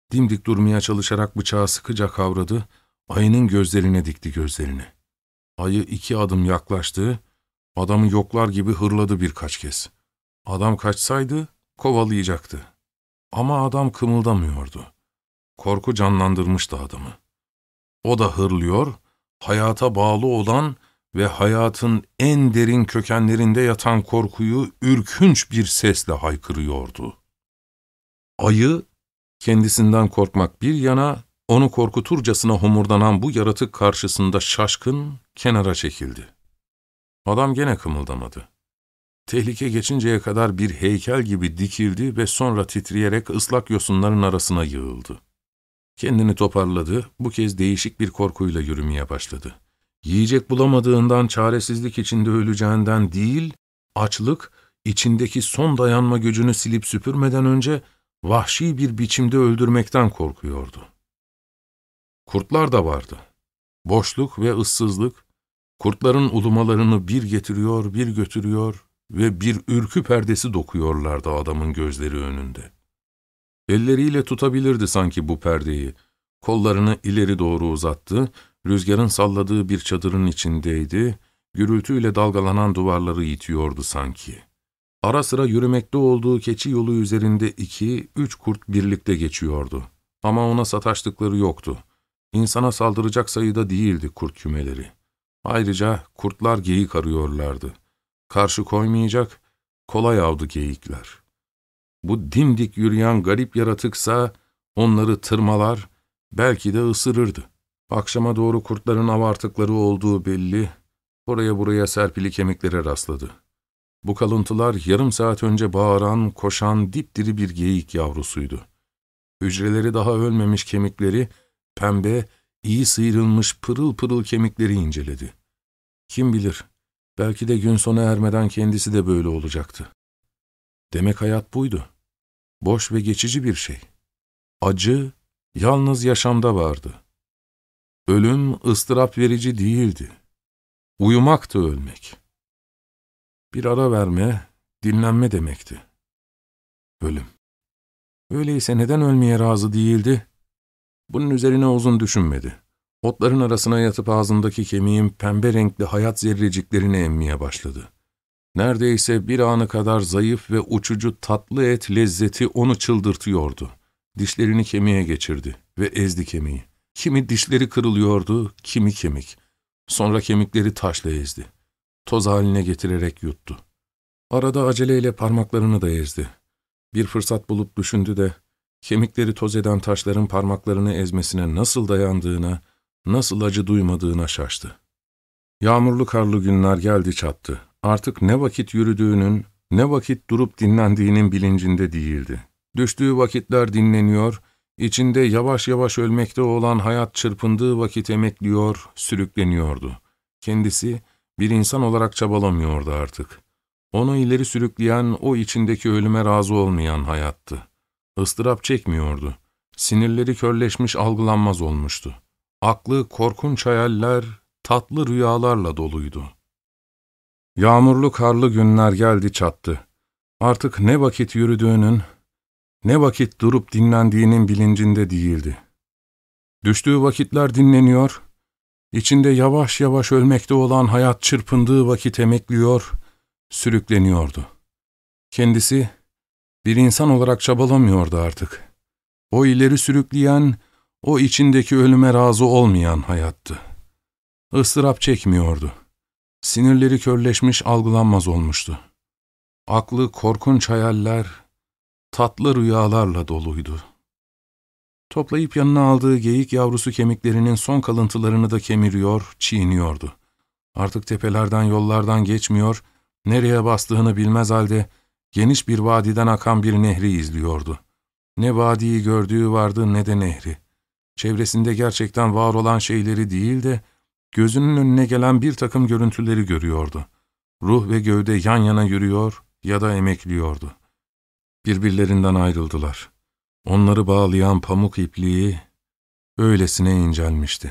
Dimdik durmaya çalışarak bıçağı sıkıca kavradı, ayının gözlerine dikti gözlerini. Ayı 2 adım yaklaştı, adamı yoklar gibi hırladı birkaç kez. Adam kaçsaydı kovalayacaktı. Ama adam kımıldamıyordu. Korku canlandırmıştı adamı. O da hırlıyor, hayata bağlı olan ve hayatın en derin kökenlerinde yatan korkuyu ürkünç bir sesle haykırıyordu. Ayı, kendisinden korkmak bir yana, onu korkuturcasına homurdanan bu yaratık karşısında şaşkın, kenara çekildi. Adam gene kımıldamadı. Tehlike geçinceye kadar bir heykel gibi dikildi ve sonra titreyerek ıslak yosunların arasına yığıldı. Kendini toparladı, bu kez değişik bir korkuyla yürümeye başladı. Yiyecek bulamadığından, çaresizlik içinde öleceğinden değil, açlık, içindeki son dayanma gücünü silip süpürmeden önce vahşi bir biçimde öldürmekten korkuyordu. Kurtlar da vardı. Boşluk ve ıssızlık, kurtların ulumalarını bir getiriyor, bir götürüyor ve bir ürkü perdesi dokuyorlardı adamın gözleri önünde. Elleriyle tutabilirdi sanki bu perdeyi. Kollarını ileri doğru uzattı, rüzgarın salladığı bir çadırın içindeydi, gürültüyle dalgalanan duvarları itiyordu sanki. Ara sıra yürümekte olduğu keçi yolu üzerinde 2-3 kurt birlikte geçiyordu. Ama ona sataştıkları yoktu. İnsana saldıracak sayıda değildi kurt kümeleri. Ayrıca kurtlar geyik arıyorlardı. Karşı koymayacak, kolay avdı geyikler. Bu dimdik yürüyen garip yaratıksa onları tırmalar, belki de ısırırdı. Akşama doğru kurtların avartıkları olduğu belli, oraya buraya serpili kemiklere rastladı. Bu kalıntılar yarım saat önce bağıran, koşan dipdiri bir geyik yavrusuydu. Hücreleri daha ölmemiş kemikleri, pembe, iyi sıyrılmış pırıl pırıl kemikleri inceledi. Kim bilir, belki de gün sona ermeden kendisi de böyle olacaktı. Demek hayat buydu. Boş ve geçici bir şey. Acı, yalnız yaşamda vardı. Ölüm ıstırap verici değildi. Uyumaktı ölmek. Bir ara verme, dinlenme demekti. Ölüm. Öyleyse neden ölmeye razı değildi? Bunun üzerine uzun düşünmedi. Otların arasına yatıp ağzındaki kemiğin pembe renkli hayat zerreciklerini emmeye başladı. Neredeyse bir anı kadar zayıf ve uçucu tatlı et lezzeti onu çıldırtıyordu. Dişlerini kemiğe geçirdi ve ezdi kemiği. Kimi dişleri kırılıyordu, kimi kemik. Sonra kemikleri taşla ezdi. Toz haline getirerek yuttu. Arada aceleyle parmaklarını da ezdi. Bir fırsat bulup düşündü de, kemikleri toz eden taşların parmaklarını ezmesine nasıl dayandığına, nasıl acı duymadığına şaştı. Yağmurlu karlı günler geldi çattı. Artık ne vakit yürüdüğünün, ne vakit durup dinlendiğinin bilincinde değildi. Düştüğü vakitler dinleniyor, içinde yavaş yavaş ölmekte olan hayat çırpındığı vakit emekliyor, sürükleniyordu. Kendisi bir insan olarak çabalamıyordu artık. Onu ileri sürükleyen, o içindeki ölüme razı olmayan hayattı. Istırap çekmiyordu. Sinirleri körleşmiş, algılanmaz olmuştu. Aklı korkunç hayaller, tatlı rüyalarla doluydu. Yağmurlu karlı günler geldi çattı. Artık ne vakit yürüdüğünün, ne vakit durup dinlendiğinin bilincinde değildi. Düştüğü vakitler dinleniyor, içinde yavaş yavaş ölmekte olan hayat çırpındığı vakit emekliyor, sürükleniyordu. Kendisi bir insan olarak çabalamıyordu artık. O ileri sürükleyen, o içindeki ölüme razı olmayan hayattı. Istırap çekmiyordu. Sinirleri körleşmiş, algılanmaz olmuştu. Aklı korkunç hayaller, tatlı rüyalarla doluydu. Toplayıp yanına aldığı geyik yavrusu kemiklerinin son kalıntılarını da kemiriyor, çiğniyordu. Artık tepelerden, yollardan geçmiyor, nereye bastığını bilmez halde geniş bir vadiden akan bir nehri izliyordu. Ne vadiyi gördüğü vardı ne de nehri. Çevresinde gerçekten var olan şeyleri değil de gözünün önüne gelen bir takım görüntüleri görüyordu. Ruh ve gövde yan yana yürüyor ya da emekliyordu. Birbirlerinden ayrıldılar. Onları bağlayan pamuk ipliği öylesine incelmişti.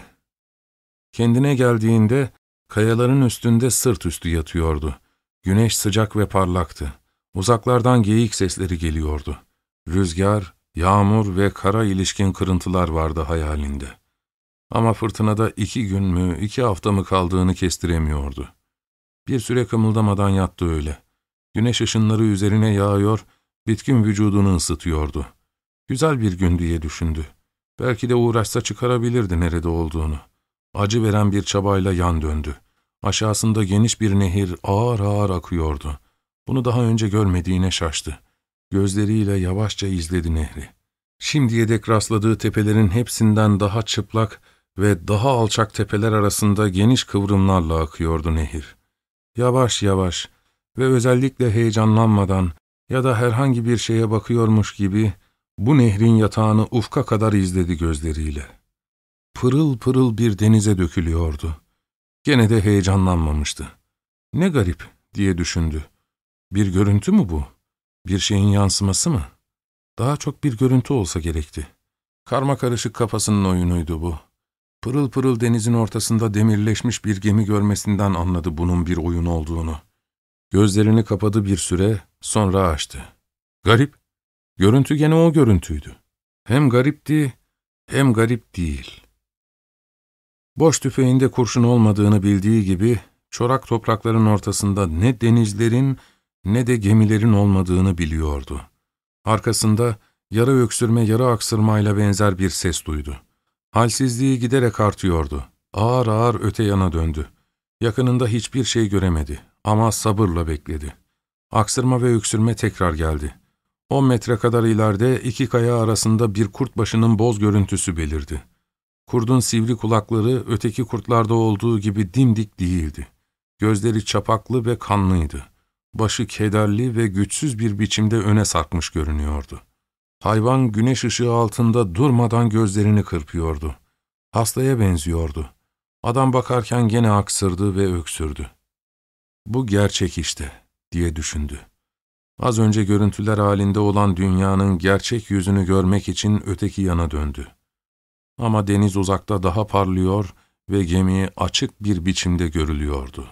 Kendine geldiğinde kayaların üstünde sırt üstü yatıyordu. Güneş sıcak ve parlaktı. Uzaklardan geyik sesleri geliyordu. Rüzgar Yağmur ve kara ilişkin kırıntılar vardı hayalinde. Ama fırtınada 2 gün mü, 2 hafta mı kaldığını kestiremiyordu. Bir süre kımıldamadan yattı öyle. Güneş ışınları üzerine yağıyor, bitkin vücudunu ısıtıyordu. Güzel bir gün diye düşündü. Belki de uğraşsa çıkarabilirdi nerede olduğunu. Acı veren bir çabayla yan döndü. Aşağısında geniş bir nehir ağır ağır akıyordu. Bunu daha önce görmediğine şaştı. Gözleriyle yavaşça izledi nehri. Şimdiye dek rastladığı tepelerin hepsinden daha çıplak ve daha alçak tepeler arasında geniş kıvrımlarla akıyordu nehir. Yavaş yavaş ve özellikle heyecanlanmadan ya da herhangi bir şeye bakıyormuş gibi bu nehrin yatağını ufka kadar izledi gözleriyle. Pırıl pırıl bir denize dökülüyordu. Gene de heyecanlanmamıştı. Ne garip diye düşündü. Bir görüntü mü bu? Bir şeyin yansıması mı? Daha çok bir görüntü olsa gerekti. Karmakarışık kafasının oyunuydu bu. Pırıl pırıl denizin ortasında demirleşmiş bir gemi görmesinden anladı bunun bir oyun olduğunu. Gözlerini kapadı bir süre, sonra açtı. Garip. Görüntü gene o görüntüydü. Hem garipti, hem garip değil. Boş tüfeğinde kurşun olmadığını bildiği gibi, çorak toprakların ortasında ne denizlerin ne de gemilerin olmadığını biliyordu. Arkasında yarı öksürme yarı aksırmayla benzer bir ses duydu. Halsizliği giderek artıyordu. Ağır ağır öte yana döndü. Yakınında hiçbir şey göremedi ama sabırla bekledi. Aksırma ve öksürme tekrar geldi. 10 metre kadar ileride 2 kaya arasında bir kurt başının boz görüntüsü belirdi. Kurdun sivri kulakları öteki kurtlarda olduğu gibi dimdik değildi. Gözleri çapaklı ve kanlıydı. Başı kederli ve güçsüz bir biçimde öne sarkmış görünüyordu. Hayvan güneş ışığı altında durmadan gözlerini kırpıyordu. Hastaya benziyordu. Adam bakarken gene aksırdı ve öksürdü. Bu gerçek işte, diye düşündü. Az önce görüntüler halinde olan dünyanın gerçek yüzünü görmek için öteki yana döndü. Ama deniz uzakta daha parlıyor ve gemi açık bir biçimde görülüyordu.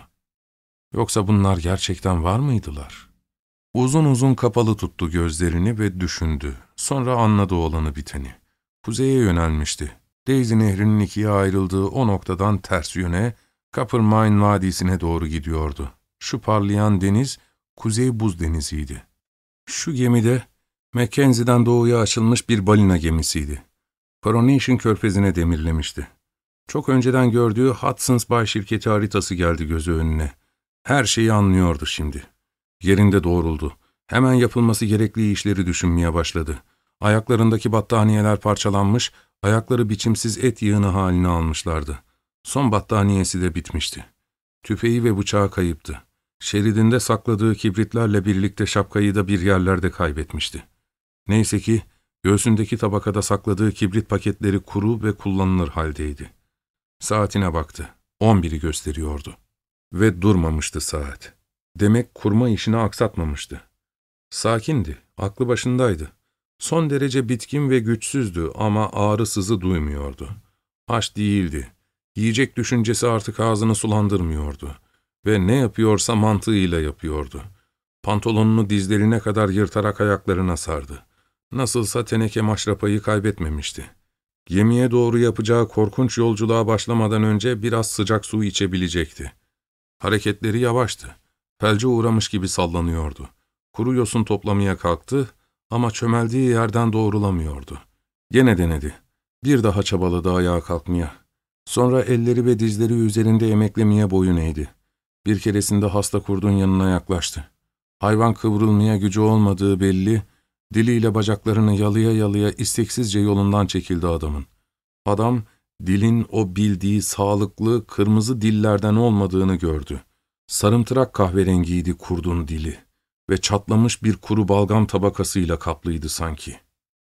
Yoksa bunlar gerçekten var mıydılar? Uzun uzun kapalı tuttu gözlerini ve düşündü. Sonra anladı olanı biteni. Kuzeye yönelmişti. Daisy Nehri'nin 2'ye ayrıldığı o noktadan ters yöne, Coppermine Vadisi'ne doğru gidiyordu. Şu parlayan deniz, Kuzey Buz Denizi'ydi. Şu gemide, Mackenzie'den doğuya açılmış bir balina gemisiydi. Coronation Körfezi'ne demirlemişti. Çok önceden gördüğü Hudson's Bay şirketi haritası geldi gözü önüne. Her şeyi anlıyordu şimdi. Yerinde doğruldu. Hemen yapılması gerekli işleri düşünmeye başladı. Ayaklarındaki battaniyeler parçalanmış, ayakları biçimsiz et yığını halini almışlardı. Son battaniyesi de bitmişti. Tüfeği ve bıçağı kayıptı. Şeridinde sakladığı kibritlerle birlikte şapkayı da bir yerlerde kaybetmişti. Neyse ki göğsündeki tabakada sakladığı kibrit paketleri kuru ve kullanılır haldeydi. Saatine baktı. 11'i gösteriyordu. Ve durmamıştı saat. Demek kurma işini aksatmamıştı. Sakindi, aklı başındaydı. Son derece bitkin ve güçsüzdü ama ağrı sızı duymuyordu. Aç değildi. Yiyecek düşüncesi artık ağzını sulandırmıyordu. Ve ne yapıyorsa mantığıyla yapıyordu. Pantolonunu dizlerine kadar yırtarak ayaklarına sardı. Nasılsa teneke maşrapayı kaybetmemişti. Gemiye doğru yapacağı korkunç yolculuğa başlamadan önce biraz sıcak su içebilecekti. Hareketleri yavaştı. Felce uğramış gibi sallanıyordu. Kuru yosun toplamaya kalktı ama çömeldiği yerden doğrulamıyordu. Gene denedi. Bir daha çabaladı ayağa kalkmaya. Sonra elleri ve dizleri üzerinde emeklemeye boyun eğdi. Bir keresinde hasta kurdun yanına yaklaştı. Hayvan kıvrılmaya gücü olmadığı belli, diliyle bacaklarını yalıya yalıya isteksizce yolundan çekildi adamın. Adam, dilin o bildiği sağlıklı, kırmızı dillerden olmadığını gördü. Sarımtırak kahverengiydi kurdun dili ve çatlamış bir kuru balgam tabakasıyla kaplıydı sanki.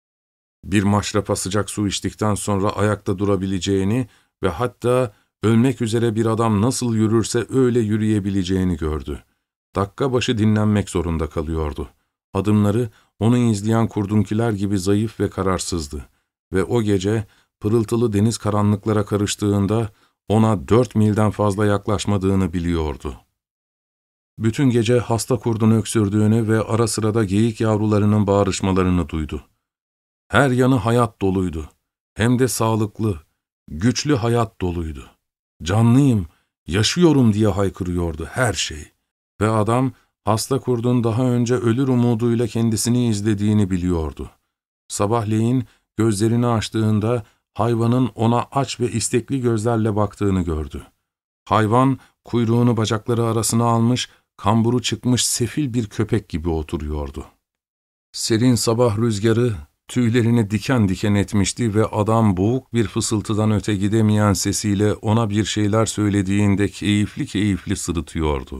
Bir maşrapa sıcak su içtikten sonra ayakta durabileceğini ve hatta ölmek üzere bir adam nasıl yürürse öyle yürüyebileceğini gördü. Dakika başı dinlenmek zorunda kalıyordu. Adımları onu izleyen kurdunkiler gibi zayıf ve kararsızdı ve o gece pırıltılı deniz karanlıklara karıştığında ona 4 milden fazla yaklaşmadığını biliyordu. Bütün gece hasta kurdun öksürdüğünü ve ara sıra da geyik yavrularının bağırışmalarını duydu. Her yanı hayat doluydu. Hem de sağlıklı, güçlü hayat doluydu. Canlıyım, yaşıyorum diye haykırıyordu her şey. Ve adam, hasta kurdun daha önce ölür umuduyla kendisini izlediğini biliyordu. Sabahleyin gözlerini açtığında hayvanın ona aç ve istekli gözlerle baktığını gördü. Hayvan kuyruğunu bacakları arasına almış, kamburu çıkmış sefil bir köpek gibi oturuyordu. Serin sabah rüzgarı tüylerini diken diken etmişti ve adam boğuk bir fısıltıdan öte gidemeyen sesiyle ona bir şeyler söylediğinde keyifli keyifli sırıtıyordu.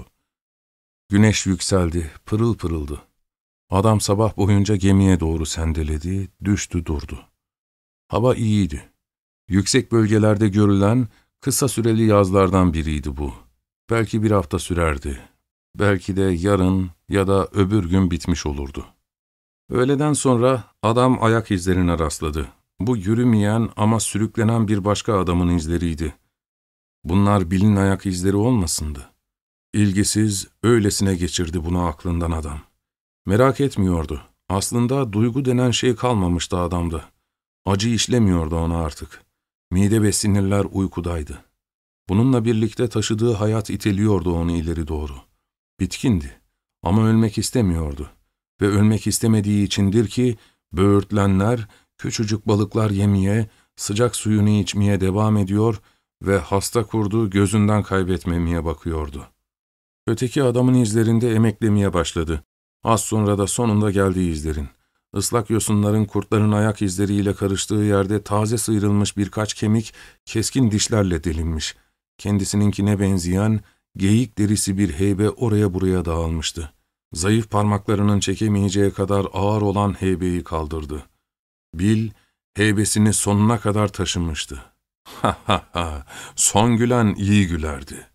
Güneş yükseldi, pırıl pırıldı. Adam sabah boyunca gemiye doğru sendeledi, düştü durdu. Hava iyiydi. Yüksek bölgelerde görülen kısa süreli yazlardan biriydi bu. Belki bir hafta sürerdi. Belki de yarın ya da öbür gün bitmiş olurdu. Öğleden sonra adam ayak izlerine rastladı. Bu yürümeyen ama sürüklenen bir başka adamın izleriydi. Bunlar Bill'in ayak izleri olmasındı. İlgisiz, öylesine geçirdi bunu aklından adam. Merak etmiyordu. Aslında duygu denen şey kalmamıştı adamda. Acı işlemiyordu ona artık. Mide ve sinirler uykudaydı. Bununla birlikte taşıdığı hayat iteliyordu onu ileri doğru. Bitkindi ama ölmek istemiyordu. Ve ölmek istemediği içindir ki böğürtlenler, küçücük balıklar yemeye, sıcak suyunu içmeye devam ediyor ve hasta kurdu gözünden kaybetmemeye bakıyordu. Öteki adamın izlerinde emeklemeye başladı. Az sonra da sonunda geldi izlerin. Islak yosunların kurtların ayak izleriyle karıştığı yerde taze sıyrılmış birkaç kemik keskin dişlerle delinmiş. Kendisininkine benzeyen geyik derisi bir heybe oraya buraya dağılmıştı. Zayıf parmaklarının çekemeyeceği kadar ağır olan heybeyi kaldırdı. Bill, heybesini sonuna kadar taşımıştı. Ha ha ha, son gülen iyi gülerdi.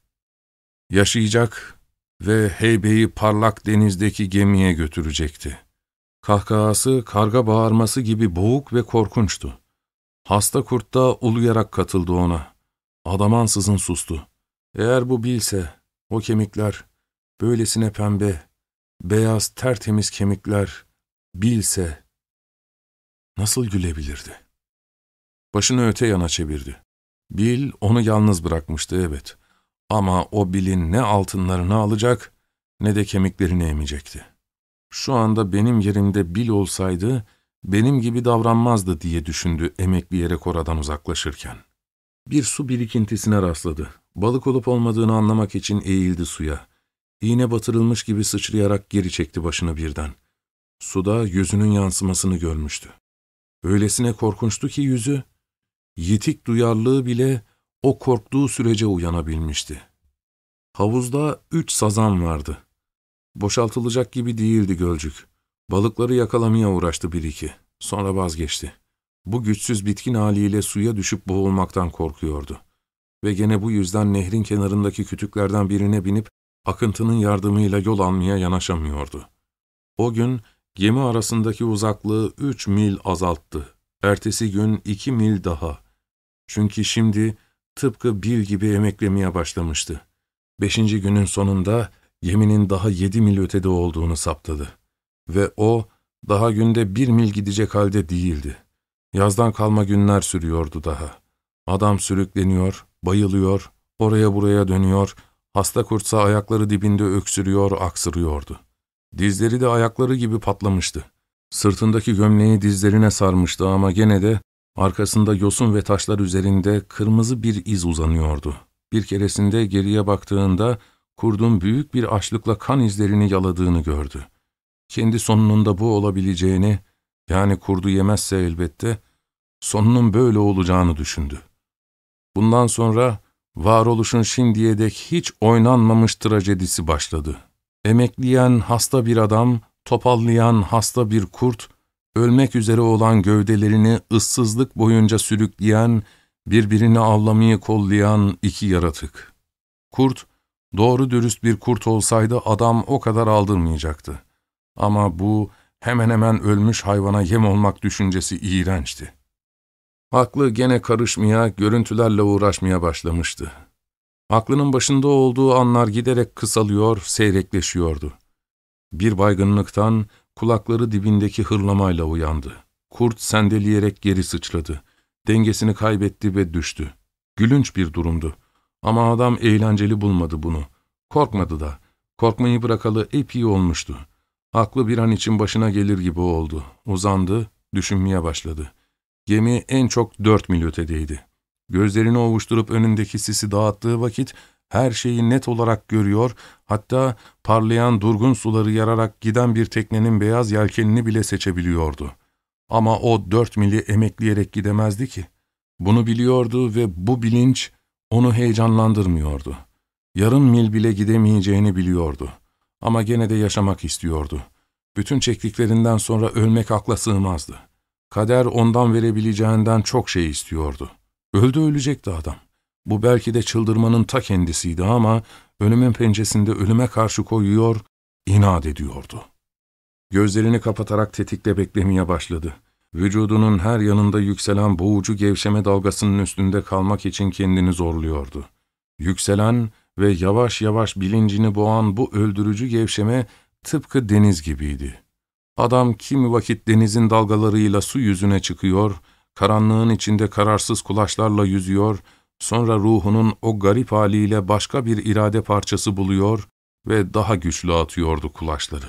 Yaşayacak ve heybeyi parlak denizdeki gemiye götürecekti. Kahkahası, karga bağırması gibi boğuk ve korkunçtu. Hasta kurt da uluyarak katıldı ona. Adam ansızın sustu. Eğer bu Bill'se, o kemikler, böylesine pembe, beyaz tertemiz kemikler, Bill'se, nasıl gülebilirdi? Başını öte yana çevirdi. Bill onu yalnız bırakmıştı, evet. Ama o Bill'in ne altınlarını alacak, ne de kemiklerini emecekti. Şu anda benim yerimde Bill olsaydı, benim gibi davranmazdı diye düşündü emekleyerek oradan uzaklaşırken. Bir su birikintisine rastladı. Balık olup olmadığını anlamak için eğildi suya. İğne batırılmış gibi sıçrayarak geri çekti başını birden. Suda yüzünün yansımasını görmüştü. Öylesine korkunçtu ki yüzü, yitik duyarlılığı bile o korktuğu sürece uyanabilmişti. Havuzda 3 sazan vardı. Boşaltılacak gibi değildi gölcük. Balıkları yakalamaya uğraştı bir iki. Sonra vazgeçti. Bu güçsüz bitkin haliyle suya düşüp boğulmaktan korkuyordu. Ve gene bu yüzden nehrin kenarındaki kütüklerden birine binip akıntının yardımıyla yol almaya yanaşamıyordu. O gün gemi arasındaki uzaklığı 3 mil azalttı. Ertesi gün 2 mil daha. Çünkü şimdi tıpkı Bill gibi emeklemeye başlamıştı. 5. günün sonunda geminin daha 7 mil ötede olduğunu saptadı. Ve o, daha günde 1 mil gidecek halde değildi. Yazdan kalma günler sürüyordu daha. Adam sürükleniyor, bayılıyor, oraya buraya dönüyor, hasta kurtsa ayakları dibinde öksürüyor, aksırıyordu. Dizleri de ayakları gibi patlamıştı. Sırtındaki gömleği dizlerine sarmıştı ama gene de arkasında yosun ve taşlar üzerinde kırmızı bir iz uzanıyordu. Bir keresinde geriye baktığında kurdun büyük bir açlıkla kan izlerini yaladığını gördü. Kendi sonunun da bu olabileceğini, yani kurdu yemezse elbette, sonunun böyle olacağını düşündü. Bundan sonra varoluşun şimdiye dek hiç oynanmamış trajedisi başladı. Emekleyen hasta bir adam, topallayan hasta bir kurt, ölmek üzere olan gövdelerini ıssızlık boyunca sürükleyen, birbirini avlamayı kollayan 2 yaratık. Kurt, doğru dürüst bir kurt olsaydı adam o kadar aldırmayacaktı. Ama bu hemen hemen ölmüş hayvana yem olmak düşüncesi iğrençti. Aklı gene karışmaya, görüntülerle uğraşmaya başlamıştı. Aklının başında olduğu anlar giderek kısalıyor, seyrekleşiyordu. Bir baygınlıktan kulakları dibindeki hırlamayla uyandı. Kurt sendeleyerek geri sıçradı. Dengesini kaybetti ve düştü. Gülünç bir durumdu. Ama adam eğlenceli bulmadı bunu. Korkmadı da. Korkmayı bırakalı epey olmuştu. Aklı bir an için başına gelir gibi oldu. Uzandı, düşünmeye başladı. Gemi en çok 4 mil ötedeydi. Gözlerini ovuşturup önündeki sisi dağıttığı vakit her şeyi net olarak görüyor, hatta parlayan durgun suları yararak giden bir teknenin beyaz yelkenini bile seçebiliyordu. Ama o 4 mili emekleyerek gidemezdi ki. Bunu biliyordu ve bu bilinç onu heyecanlandırmıyordu. Yarım mil bile gidemeyeceğini biliyordu. Ama gene de yaşamak istiyordu. Bütün çektiklerinden sonra ölmek akla sığmazdı. Kader ondan verebileceğinden çok şey istiyordu. Öldü ölecekti adam. Bu belki de çıldırmanın ta kendisiydi ama ölümün pençesinde ölüme karşı koyuyor, inat ediyordu. Gözlerini kapatarak tetikle beklemeye başladı. Vücudunun her yanında yükselen boğucu gevşeme dalgasının üstünde kalmak için kendini zorluyordu. Yükselen ve yavaş yavaş bilincini boğan bu öldürücü gevşeme tıpkı deniz gibiydi. Adam kimi vakit denizin dalgalarıyla su yüzüne çıkıyor, karanlığın içinde kararsız kulaçlarla yüzüyor, sonra ruhunun o garip haliyle başka bir irade parçası buluyor ve daha güçlü atıyordu kulaçları.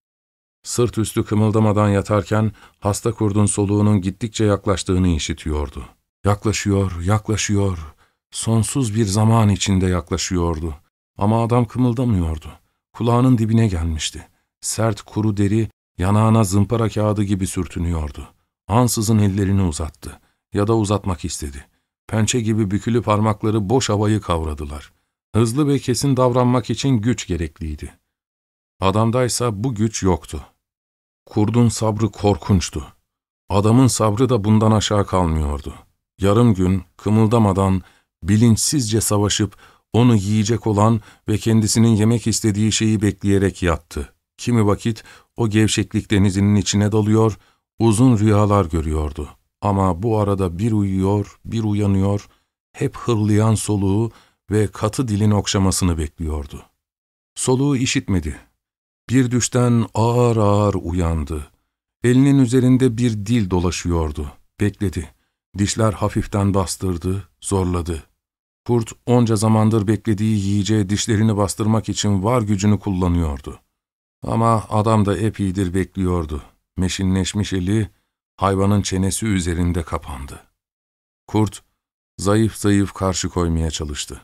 Sırt üstü kımıldamadan yatarken hasta kurdun soluğunun gittikçe yaklaştığını işitiyordu. Yaklaşıyor, yaklaşıyor, sonsuz bir zaman içinde yaklaşıyordu. Ama adam kımıldamıyordu. Kulağının dibine gelmişti. Sert kuru deri yanağına zımpara kağıdı gibi sürtünüyordu. Ansızın ellerini uzattı ya da uzatmak istedi. Pençe gibi bükülü parmakları boş havayı kavradılar. Hızlı ve kesin davranmak için güç gerekliydi. Adamdaysa bu güç yoktu. Kurdun sabrı korkunçtu. Adamın sabrı da bundan aşağı kalmıyordu. Yarım gün kımıldamadan, bilinçsizce savaşıp onu yiyecek olan ve kendisinin yemek istediği şeyi bekleyerek yattı. Kimi vakit o gevşeklik denizinin içine dalıyor, uzun rüyalar görüyordu. Ama bu arada bir uyuyor, bir uyanıyor, hep hırlayan soluğu ve katı dilin okşamasını bekliyordu. Soluğu işitmedi. Bir düşten ağır ağır uyandı. Elinin üzerinde bir dil dolaşıyordu. Bekledi. Dişler hafiften bastırdı, zorladı. Kurt onca zamandır beklediği yiyeceğe dişlerini bastırmak için var gücünü kullanıyordu. Ama adam da epeydir bekliyordu. Meşinleşmiş eli hayvanın çenesi üzerinde kapandı. Kurt zayıf zayıf karşı koymaya çalıştı.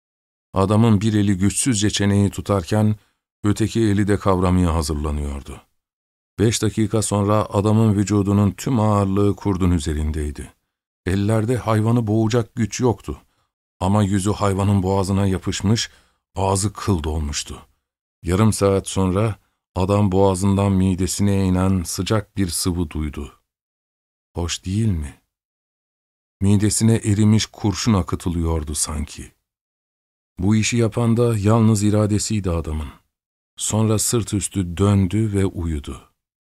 Adamın bir eli güçsüzce çeneyi tutarken öteki eli de kavramaya hazırlanıyordu. 5 dakika sonra adamın vücudunun tüm ağırlığı kurdun üzerindeydi. Ellerde hayvanı boğacak güç yoktu. Ama yüzü hayvanın boğazına yapışmış, ağzı kıl dolmuştu. Yarım saat sonra adam boğazından midesine inen sıcak bir sıvı duydu. Hoş değil mi? Midesine erimiş kurşun akıtılıyordu sanki. Bu işi yapan da yalnız iradesiydi adamın. Sonra sırt üstü döndü ve uyudu.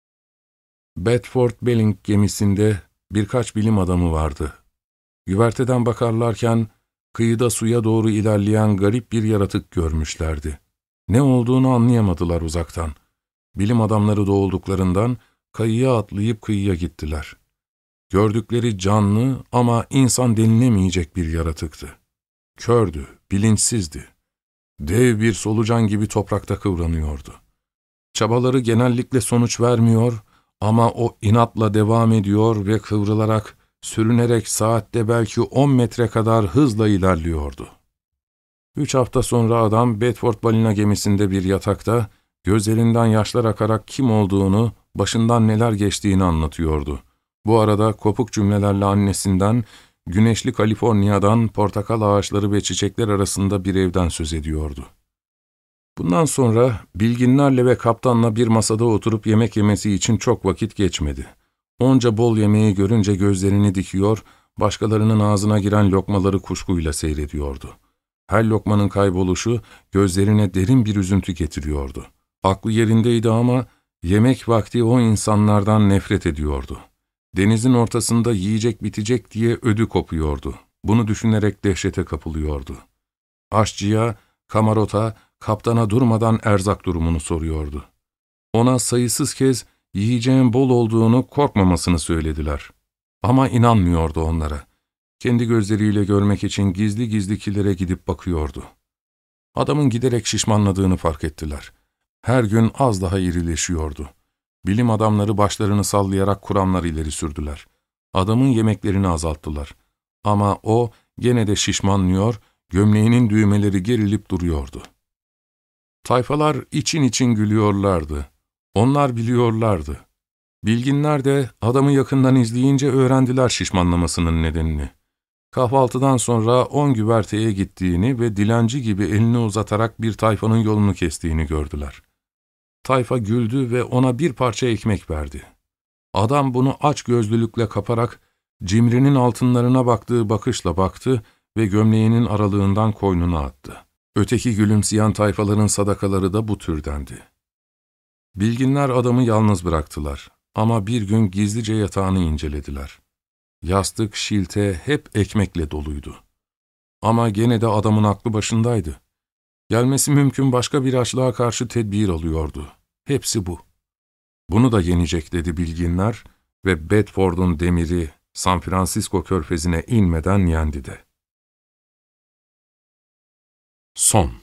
Bedford Belling gemisinde birkaç bilim adamı vardı. Güverteden bakarlarken kıyıda suya doğru ilerleyen garip bir yaratık görmüşlerdi. Ne olduğunu anlayamadılar uzaktan. Bilim adamları da olduklarından kayıya atlayıp kıyıya gittiler. Gördükleri canlı ama insan denilemeyecek bir yaratıktı. Kördü, bilinçsizdi. Dev bir solucan gibi toprakta kıvranıyordu. Çabaları genellikle sonuç vermiyor ama o inatla devam ediyor ve kıvrılarak, sürünerek saatte belki 10 metre kadar hızla ilerliyordu. 3 hafta sonra adam Bedford balina gemisinde bir yatakta, gözlerinden yaşlar akarak kim olduğunu, başından neler geçtiğini anlatıyordu. Bu arada kopuk cümlelerle annesinden, güneşli Kaliforniya'dan portakal ağaçları ve çiçekler arasında bir evden söz ediyordu. Bundan sonra bilginlerle ve kaptanla bir masada oturup yemek yemesi için çok vakit geçmedi. Onca bol yemeği görünce gözlerini dikiyor, başkalarının ağzına giren lokmaları kuşkuyla seyrediyordu. Her lokmanın kayboluşu gözlerine derin bir üzüntü getiriyordu. Aklı yerindeydi ama yemek vakti o insanlardan nefret ediyordu. Denizin ortasında yiyecek bitecek diye ödü kopuyordu. Bunu düşünerek dehşete kapılıyordu. Aşçıya, kamarota, kaptana durmadan erzak durumunu soruyordu. Ona sayısız kez Yiyeceğin bol olduğunu, korkmamasını söylediler. Ama inanmıyordu onlara. Kendi gözleriyle görmek için gizli gizli kilere gidip bakıyordu. Adamın giderek şişmanladığını fark ettiler. Her gün az daha irileşiyordu. Bilim adamları başlarını sallayarak kuramlar ileri sürdüler. Adamın yemeklerini azalttılar. Ama o gene de şişmanlıyor, gömleğinin düğmeleri gerilip duruyordu. Tayfalar için için gülüyorlardı. Onlar biliyorlardı. Bilginler de adamı yakından izleyince öğrendiler şişmanlamasının nedenini. Kahvaltıdan sonra 10 güverteye gittiğini ve dilenci gibi elini uzatarak bir tayfanın yolunu kestiğini gördüler. Tayfa güldü ve ona bir parça ekmek verdi. Adam bunu açgözlülükle kaparak cimrinin altınlarına baktığı bakışla baktı ve gömleğinin aralığından koynuna attı. Öteki gülümseyen tayfaların sadakaları da bu türdendi. Bilginler adamı yalnız bıraktılar ama bir gün gizlice yatağını incelediler. Yastık, şilte hep ekmekle doluydu. Ama gene de adamın aklı başındaydı. Gelmesi mümkün başka bir açlığa karşı tedbir alıyordu. Hepsi bu. Bunu da yenecek dedi bilginler ve Bedford'un demiri San Francisco körfezine inmeden yendi de. Son